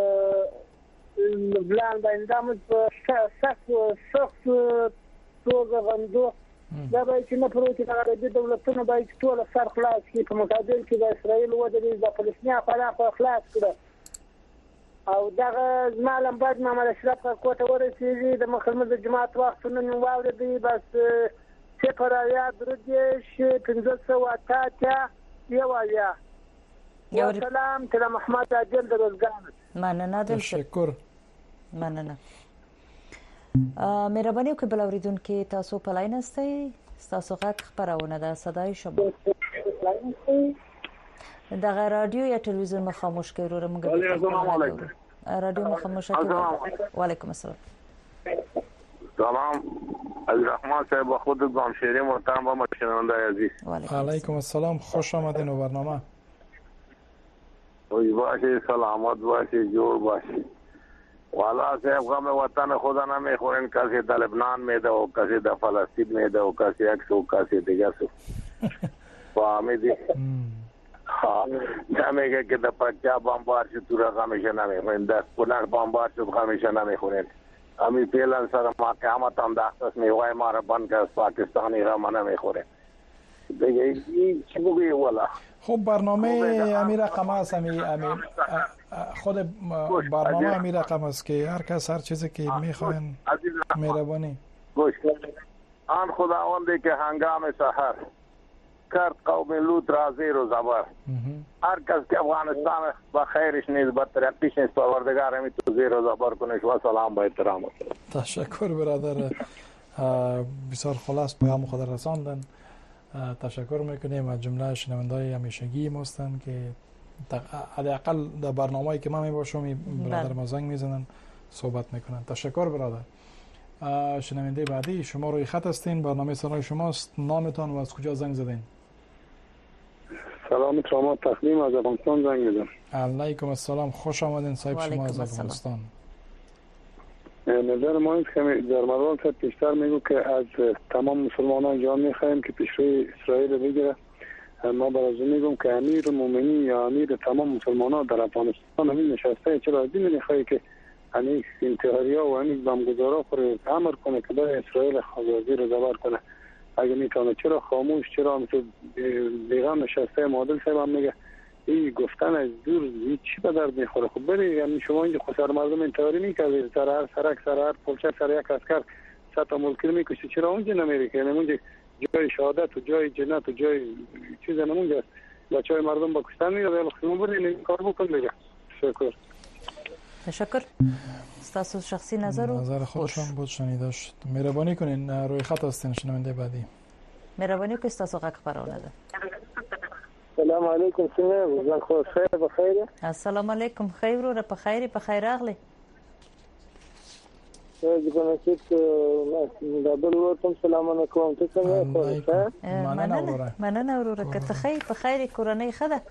پلان باندې د په سخت سخت توګه غندو دا به چې نه پروت د عربي دولتونو باید ټول سر خلاص کړي په مقابل کې د اسرائیل ودرې د فلسطین خلاف خلاص کړي او دغه زمالم بعد محمد اشرف کوټه ورسېږي د مخدمت د جماعت وختونه نو واورېدي بس صفر یا درجه پنځه سوه اته یو یا یو سلام تر محمد عادل د روزګان. مننه تشکر. مننه. مهرباني وکړئ بل اوریدونکو تاسو په لاین استئ، تاسو غږ خبرونه ده صدای شما دغه رادیو یا تلویزیون مو خاموش کړئ وروره. موږ رادیو مو خاموش کړئ. و علیکم السلام. سلام عبدالرحمن صاحب خود گامشهری محترم و شنونده عزیز. علیکم السلام، خوش آمدین به برنامه. وی باشه، سلامت باشه، جور باشه. والا صاحب غم وطن خدا نمیخورن، کسی در لبنان میده و کسی در فلسطین میده و کسی اکس و کسی دیگه سو فهمیدی؟ ها نمیگه که در پرچا بمبار شد تو را غمشه نمیخورن، در پولن بمبار شد غمشه نمیخورن. امی پیلن سر ما قیامت هم دختست میوای ما را بند که از پاکستانی غم نمیخورن دیگه. این چی بگوی والا؟ خب برنامه امی رقم است، امی امی خود برنامه امی رقم است که هر کس هر چیزی که میخواین مهربانی گوش آن خداوندی که هنگام سحر کرد قوم لوط را زیر و زبر، هر کس که افغانستان با خیرش نیست با ترقیش نیست پروردگار همی تو زیر و زبر کنش. و سلام با احترام. تشکر برادر، بسیار خلاص پیام خود رساندن. تشکر میکنیم از جمله شنوندای همیشگی ما هستند که حداقل در برنامه‌ای که ما میباشم برادر ما زنگ میزنن صحبت میکنن. تشکر برادر. شنونده بعدی شما روی خط هستین، برنامه صدای شماست. نامتان و از کجا زنگ زدین؟ سلام شما تقدیم از افغانستان زنگ میزنم. علیکم السلام، خوش آمدین صاحب شما از افغانستان. نظر ما این که در مورد صد پیشتر میگو که از تمام مسلمانان جان میخوایم که پیشروی اسرائیل بگیره. ما برای میگم که امیر مومنی یا امیر تمام مسلمانان در افغانستان همین نشسته، چرا از این میخوایی که همین انتحاریا و همین بمبگذارا خود امر کنه که برای اسرائیل خواهی رو دبار کنه. اگه میتونه چرا خاموش، چرا مثل بیغم نشسته معادل صاحب هم میگه این گفتن از دور این چی به درد میخوره؟ خب برید یعنی شما اینجا خسر مردم انتحاری میکردید، سر هر سرک سر هر پلچه سر یک اسکر صد تا ملکی رو میکشید، چرا اونجا نمیری که؟ یعنی اونجا جای شهادت و جای جنت و جای چیز نمونجا است. بچه های مردم با کشتن میاد ولی شما برید این کار بکن دیگه. شکر. تشکر. استاسو شخصی نظر رو نظر خودشان بود شنیده شد. مهربانی کنین روی خط هستین شنونده بعدی. مهربانی که استاسو غږ خبرونه ده. سلام علیکم څنګه وزن خو خیر بخیر. السلام علیکم خیر و په خیر په خیر اغلی. زه چې د بل ورته سلام علیکم ته څنګه؟ مننه مننه وروره که ته خیر په خیر کورنۍ خده.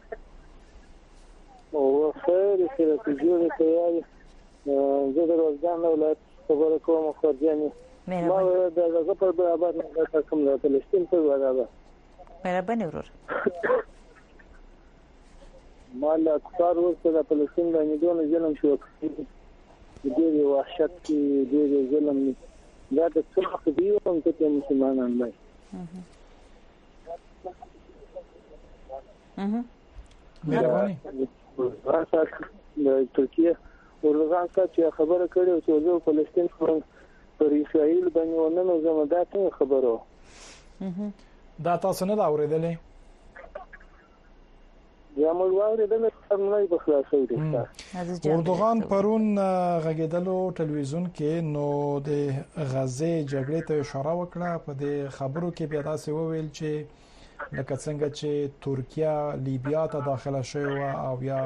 او خیر سره جوړه تیاری زه د روزګان ولایت خبره کوم خو ځاني ما د هغه په برابر نه کوم د فلسطین په برابر مهرباني ورور ما له کار ورته د فلسطین باندې دونه ظلم شو دې وحشت کې دې ظلم دا د څه دی کوم ته مسلمانان دی اها مهرباني راځه د ترکیه ورغان چې خبره کړې او چې زه فلسطین پر اسرائیل باندې ونه زموږ د خبرو دا تاسو نه دا اوریدلې یا موږ اوریدل څنګه په خلاصو دي اردوغان پرون غږیدلو ټلویزیون کې نو د غزه جګړې ته اشاره وکړه په دې خبرو کې بیا تاسو وویل چې لکه څنګه چې ترکیه لیبیا ته داخله شوی او یا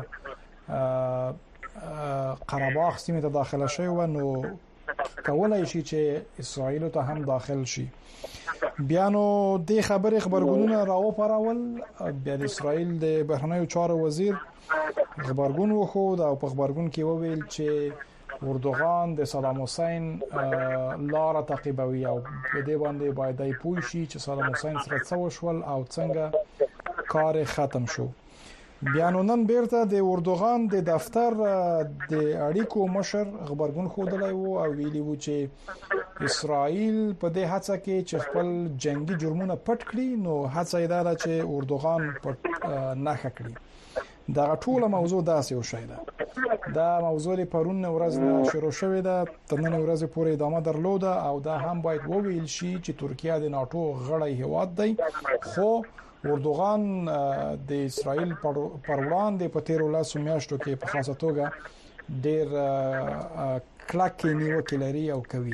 قره‌باغ سیمه ته داخله شوی و نو کولای شي چې اسرائیل ته هم داخل شي. بیا نو د خبرې خبرګونونه راو پرول بیا د اسرائیل د بهرنیو چارو وزیر خبرګون وخو دا په خبرګون کې وویل چې اردوغان د صدام حسین لار تعقیبوي او په دې باندې باید د پوه شي چې صدام حسین سره څه وشول او څنګه کار ختم شو. بیا نن بیرته د اردوغان د دفتر د اړیکو مشر خبرګون خوده او ویلي وو چې اسرائیل په دې هڅه کې چې خپل جنگي جرمونه پټ کړي نو هڅه یې ده چې اردوغان پټ نه کړي. دا ټول موضوع داسې وشي ده. دا موضوع پرون ورځ شروع شوې ده تر نن ورځې پورې ادامه درلوده او دا هم باید وویل شي چې ترکیه د ناتو غړی هیواد دی خو اردوغان د اسرائیل پر وړاندې په تیرو لاسو میاشتو کې په خاصه توګه ډېر کلک نیوکې لري او کوي.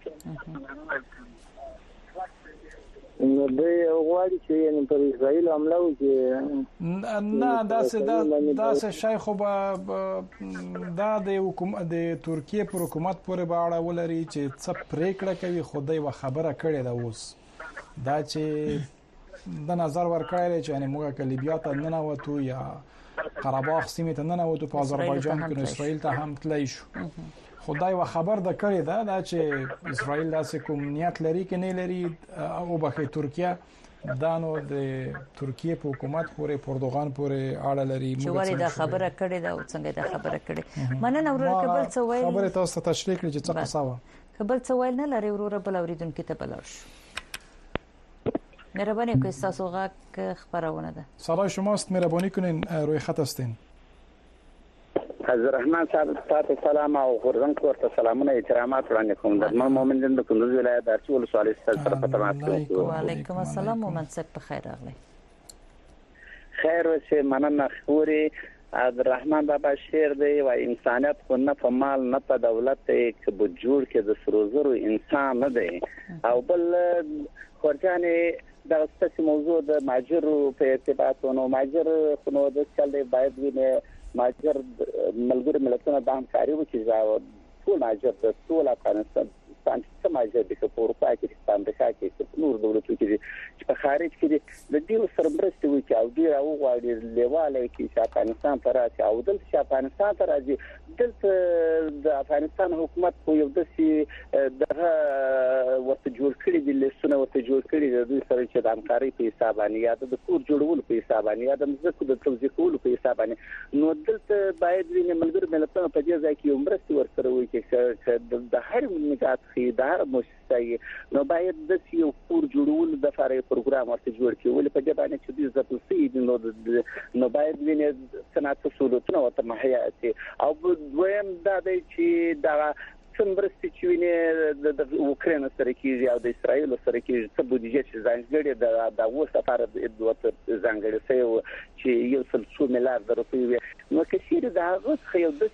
نو د غواړي چې یعنی پر اسرائیل حمله وکړي نه داسې داسې شای خو به دا د حکومت د ترکیه پر حکومت پورې به اړه ولري چې څه پریکړه کوي. خدای و خبره کړې ده اوس دا چې د نظر ورکړل چې یعنی موږ لیبیا ته نه نوتو یا قره‌باغ سیمه ته نه نوتو په آذربایجان کې اسرائیل ته هم تللی شو. خدای و خبر د کړی دا, دا چې اسرائیل داسې کوم نیت لري کې نه لري او بخې ترکیه دا نو د ترکیه په حکومت پورې اردوغان پورې اړه لري. چې ولې دا خبره کړې دا او څنګه دا خبره کړې مننه ورور کبل څه وایي خبره تاسو ته تشریح کړئ چې څه قصه و کبل څه وایي نه لري ورور بل اوریدونکو ته بلارش مهربانی که استاسو غږ خبرونه ده. صدای شماست مهربانی کنین روی خط هستین. حضرت رحمان صاحب تاسو سلام او غرزن کوته سلامونه احترامات وړاندې کوم. د مومن جن د کندوز ولایت د ارچول سوالي سره په تماس کې. وعلیکم السلام مومن صاحب په خیر راغلی. خیر وشه مننه خوري عبدالرحمن بابا شعر دی و انسانیت خو نه په مال نه په دولت کې به جوړ کې د سروزرو انسان نه دی او بل خورجانې دا ستاسو موضوع د ماجر په ارتباطونو ماجر خو نو د چل باید وینه ماجر ملګری ملتونه د همکاري وکړي او ټول ماجر د ټول افغانستان افغانستان څه ماجر دي په اروپا کې په امریکا کې په نور دولتونو کې چې په خارج کې د دې سره مرسته وکړي او ډیر او غواړي لیواله کې چې افغانستان ته راځي او دلته چې افغانستان ته راځي دلته د افغانستان حکومت په یو داسې دغه ورته جوړ کړی دي لسونه ورته جوړ کړی دي د دوی سره چې د همکارۍ په حساب باندې یا د کور جوړولو په حساب باندې یا د مزکو د توزیع کولو په حساب باندې نو دلته باید ویني ملګر ملتونو په دې ځای کې مرسته ورسره وکړي چې د هر ملت د هر مؤسسه نو باید د یو کور جوړولو د لپاره پروګرام ورته جوړ کړي ولې په دې باندې چې د ځپل سي نو نو باید ویني صنعت سہولتونه ورته مهیا شي او دویم دا دی چې دا څومره چې ویني د اوکرين سره کېږي او د اسرایل سره کېږي څه بودیجه چې ځانګړي د د اوس لپاره د دوت ځانګړي سي چې یو څل څو میلیارډ روپۍ نو کثیر د هغه خو د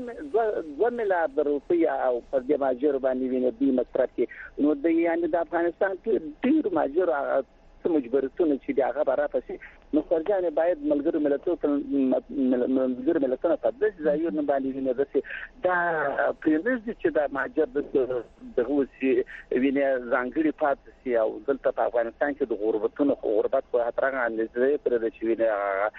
دوه میلیارډ روپۍ او په دې ماجر باندې ویني د مصرف کې نو د یعنی د افغانستان کې ډیر ماجر مجبورتونه چې دا هغه راپسې نو خرجانه باید ملګرو ملتونو ملګرو ملتونو په دې ځایونو باندې نه دسي دا پرېنځ چې دا ماجر د روسي ویني ځانګړي پاتې او دلته په افغانستان کې د غربتونو غربت په هترغه اندازې پر د چې ویني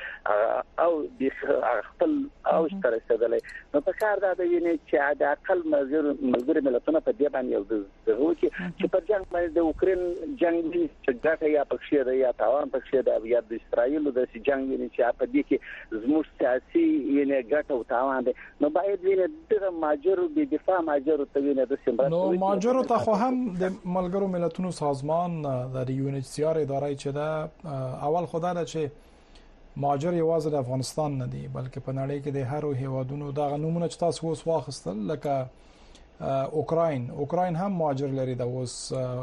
او د خپل او تر رسیدلې نو په کار دا دی چې د اقل ملګرو ملتونو په دې باندې د روسي چې په جنگ باندې د اوکرين جنگ چې ګټه یا پکښې دی یا تاوان پکښې دی یا د اسرایل د جنگ یې چې په دې کې زموږ سیاسي یې ګټه او تاوان دی نو باید ویني د ماجرو د دفاع ماجرو ته ویني د سیمبر نو ماجرو ته خو هم د ملګرو ملتونو سازمان د یو ان ایچ سی آر ادارې چې دا اول خدای دا چې ماجر یوازې د افغانستان نه دی بلکې په نړۍ کې د هر هیوادونو د غنومونه چې تاسو اوس واخستل لکه اوکراین اوکراین هم ماجر لري د اوس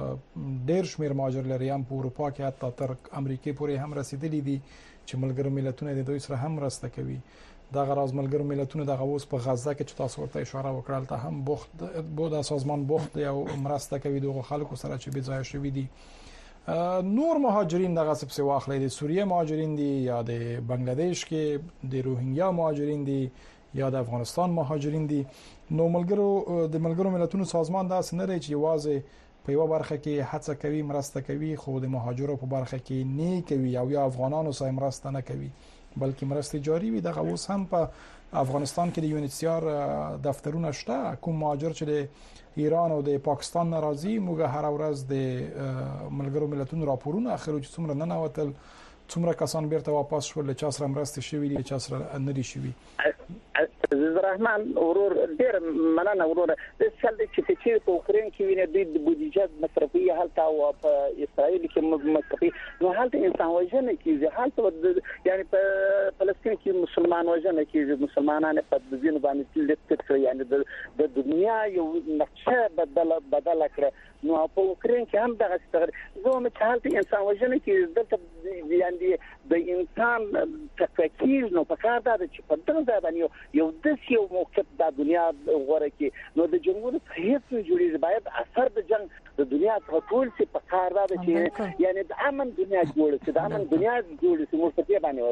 ډیر شمیر ماجر لري هم په اروپا کې حتی تر امریکا پورې هم رسیدلي دي چې ملګرو ملتونه د دوی سره هم راسته کوي دا غراز ملګرو ملتونه د اوس په غزه کې چې تاسو ورته اشاره وکړل ته هم بوخت بوده سازمان بوخت او مرسته کوي دغه خلکو سره چې بي ځای شوی دي نور مهاجرین دغه څه په واخلې د سوریه مهاجرین دي یا د بنگلاديش کې د روهینګیا مهاجرین دي یا د افغانستان مهاجرین دي نو ملګرو د ملګرو ملتونو سازمان دا سنره چې یوازې په یو برخه کې هڅه کوي مرسته کوي خو د مهاجرو په برخه کې نه کوي او یا افغانانو سره مرسته نه کوي بلکې مرسته جاری وي دغه اوس هم په افغانستان کې د یو ان ایچ سی آر دفترونه شته کوم مهاجر چې د ایران او د پاکستان ناراضي موږ هر ورځ د ملګرو ملتونو راپورونه اخرو چې څومره نه نوتل څومره کسان بیرته واپس شول چې سره مرسته شوی دي چې سره نه دي شوی عزیز الرحمن ورور ډیر مننه ورور د څل چې چې په اوکرين کې ویني د بودیجه مصرفي حالت او په اسرائیل کې مصرفي نو حالت انسان وژنه کیږي حالت یعنی په فلسطین کې مسلمان وژنه کیږي مسلمانانه په دین باندې لیکت یعنی د دنیا یو نقشه بدل بدل کړ نو په اوکرين کې هم دغه څه زموږ چې حالت انسان وژنه کیږي دلته یعنی د انسان تفکیر نو په کار دا چې په دغه ځای باندې یو د یو موقف د دنیا غوړه کې نو د جمهوریت هیڅ جوړیږي باید اثر د جنگ د دنیا ټول څه په کار دا چې یعنی د امن دنیا جوړ شي د امن دنیا جوړ شي موږ په دې باندې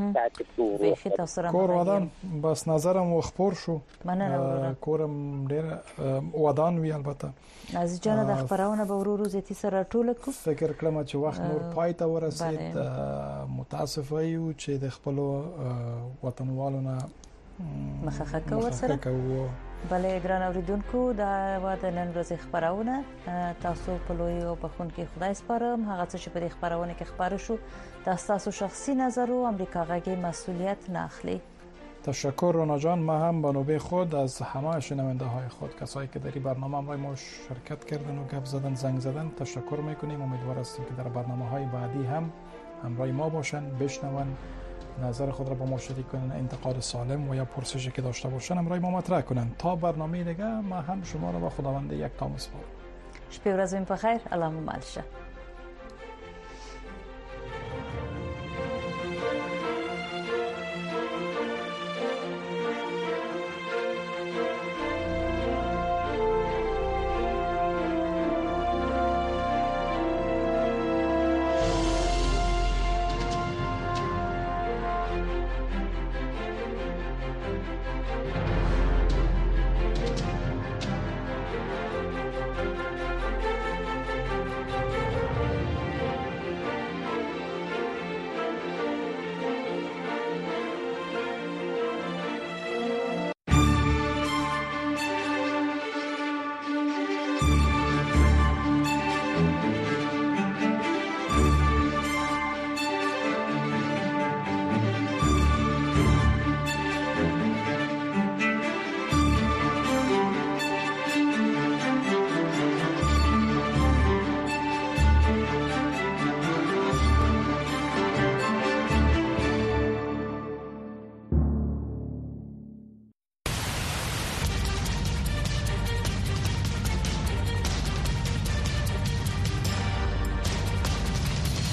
کور ودان بس نظرم خبر شو کورم ډیر ودان وی البته عزیز جان د خبرونه به ورو ورو زیاتی سره ټول کو فکر کړم چې وخت نور پای ته ورسید متاسف یو چې د خپل وطنوالو نه مخه کور سره بلې ګران اوریدونکو دا واده نن ورځ خبرونه تاسو په لوی او په خون کې خدای سپارم هغه څه چې په خبرونه کې خبره شو تاسو شخصي نظر او امریکا غږی مسئولیت نه اخلي تشکر رونا جان ما هم به نوبه خود از همه شنونده های خود کسایی که در این برنامه ما ما شرکت کردن و گپ زدن زنگ زدن تشکر میکنیم امیدوار هستیم که در برنامه های بعدی هم همراه ما باشن بشنون نظر خود را با ما شریک کنن انتقاد سالم و یا پرسشی که داشته باشن همراه ما مطرح کنن تا برنامه دیگه ما هم شما را با خداوند یک تا میسپارم شب و روزتون بخیر اللهم مل شه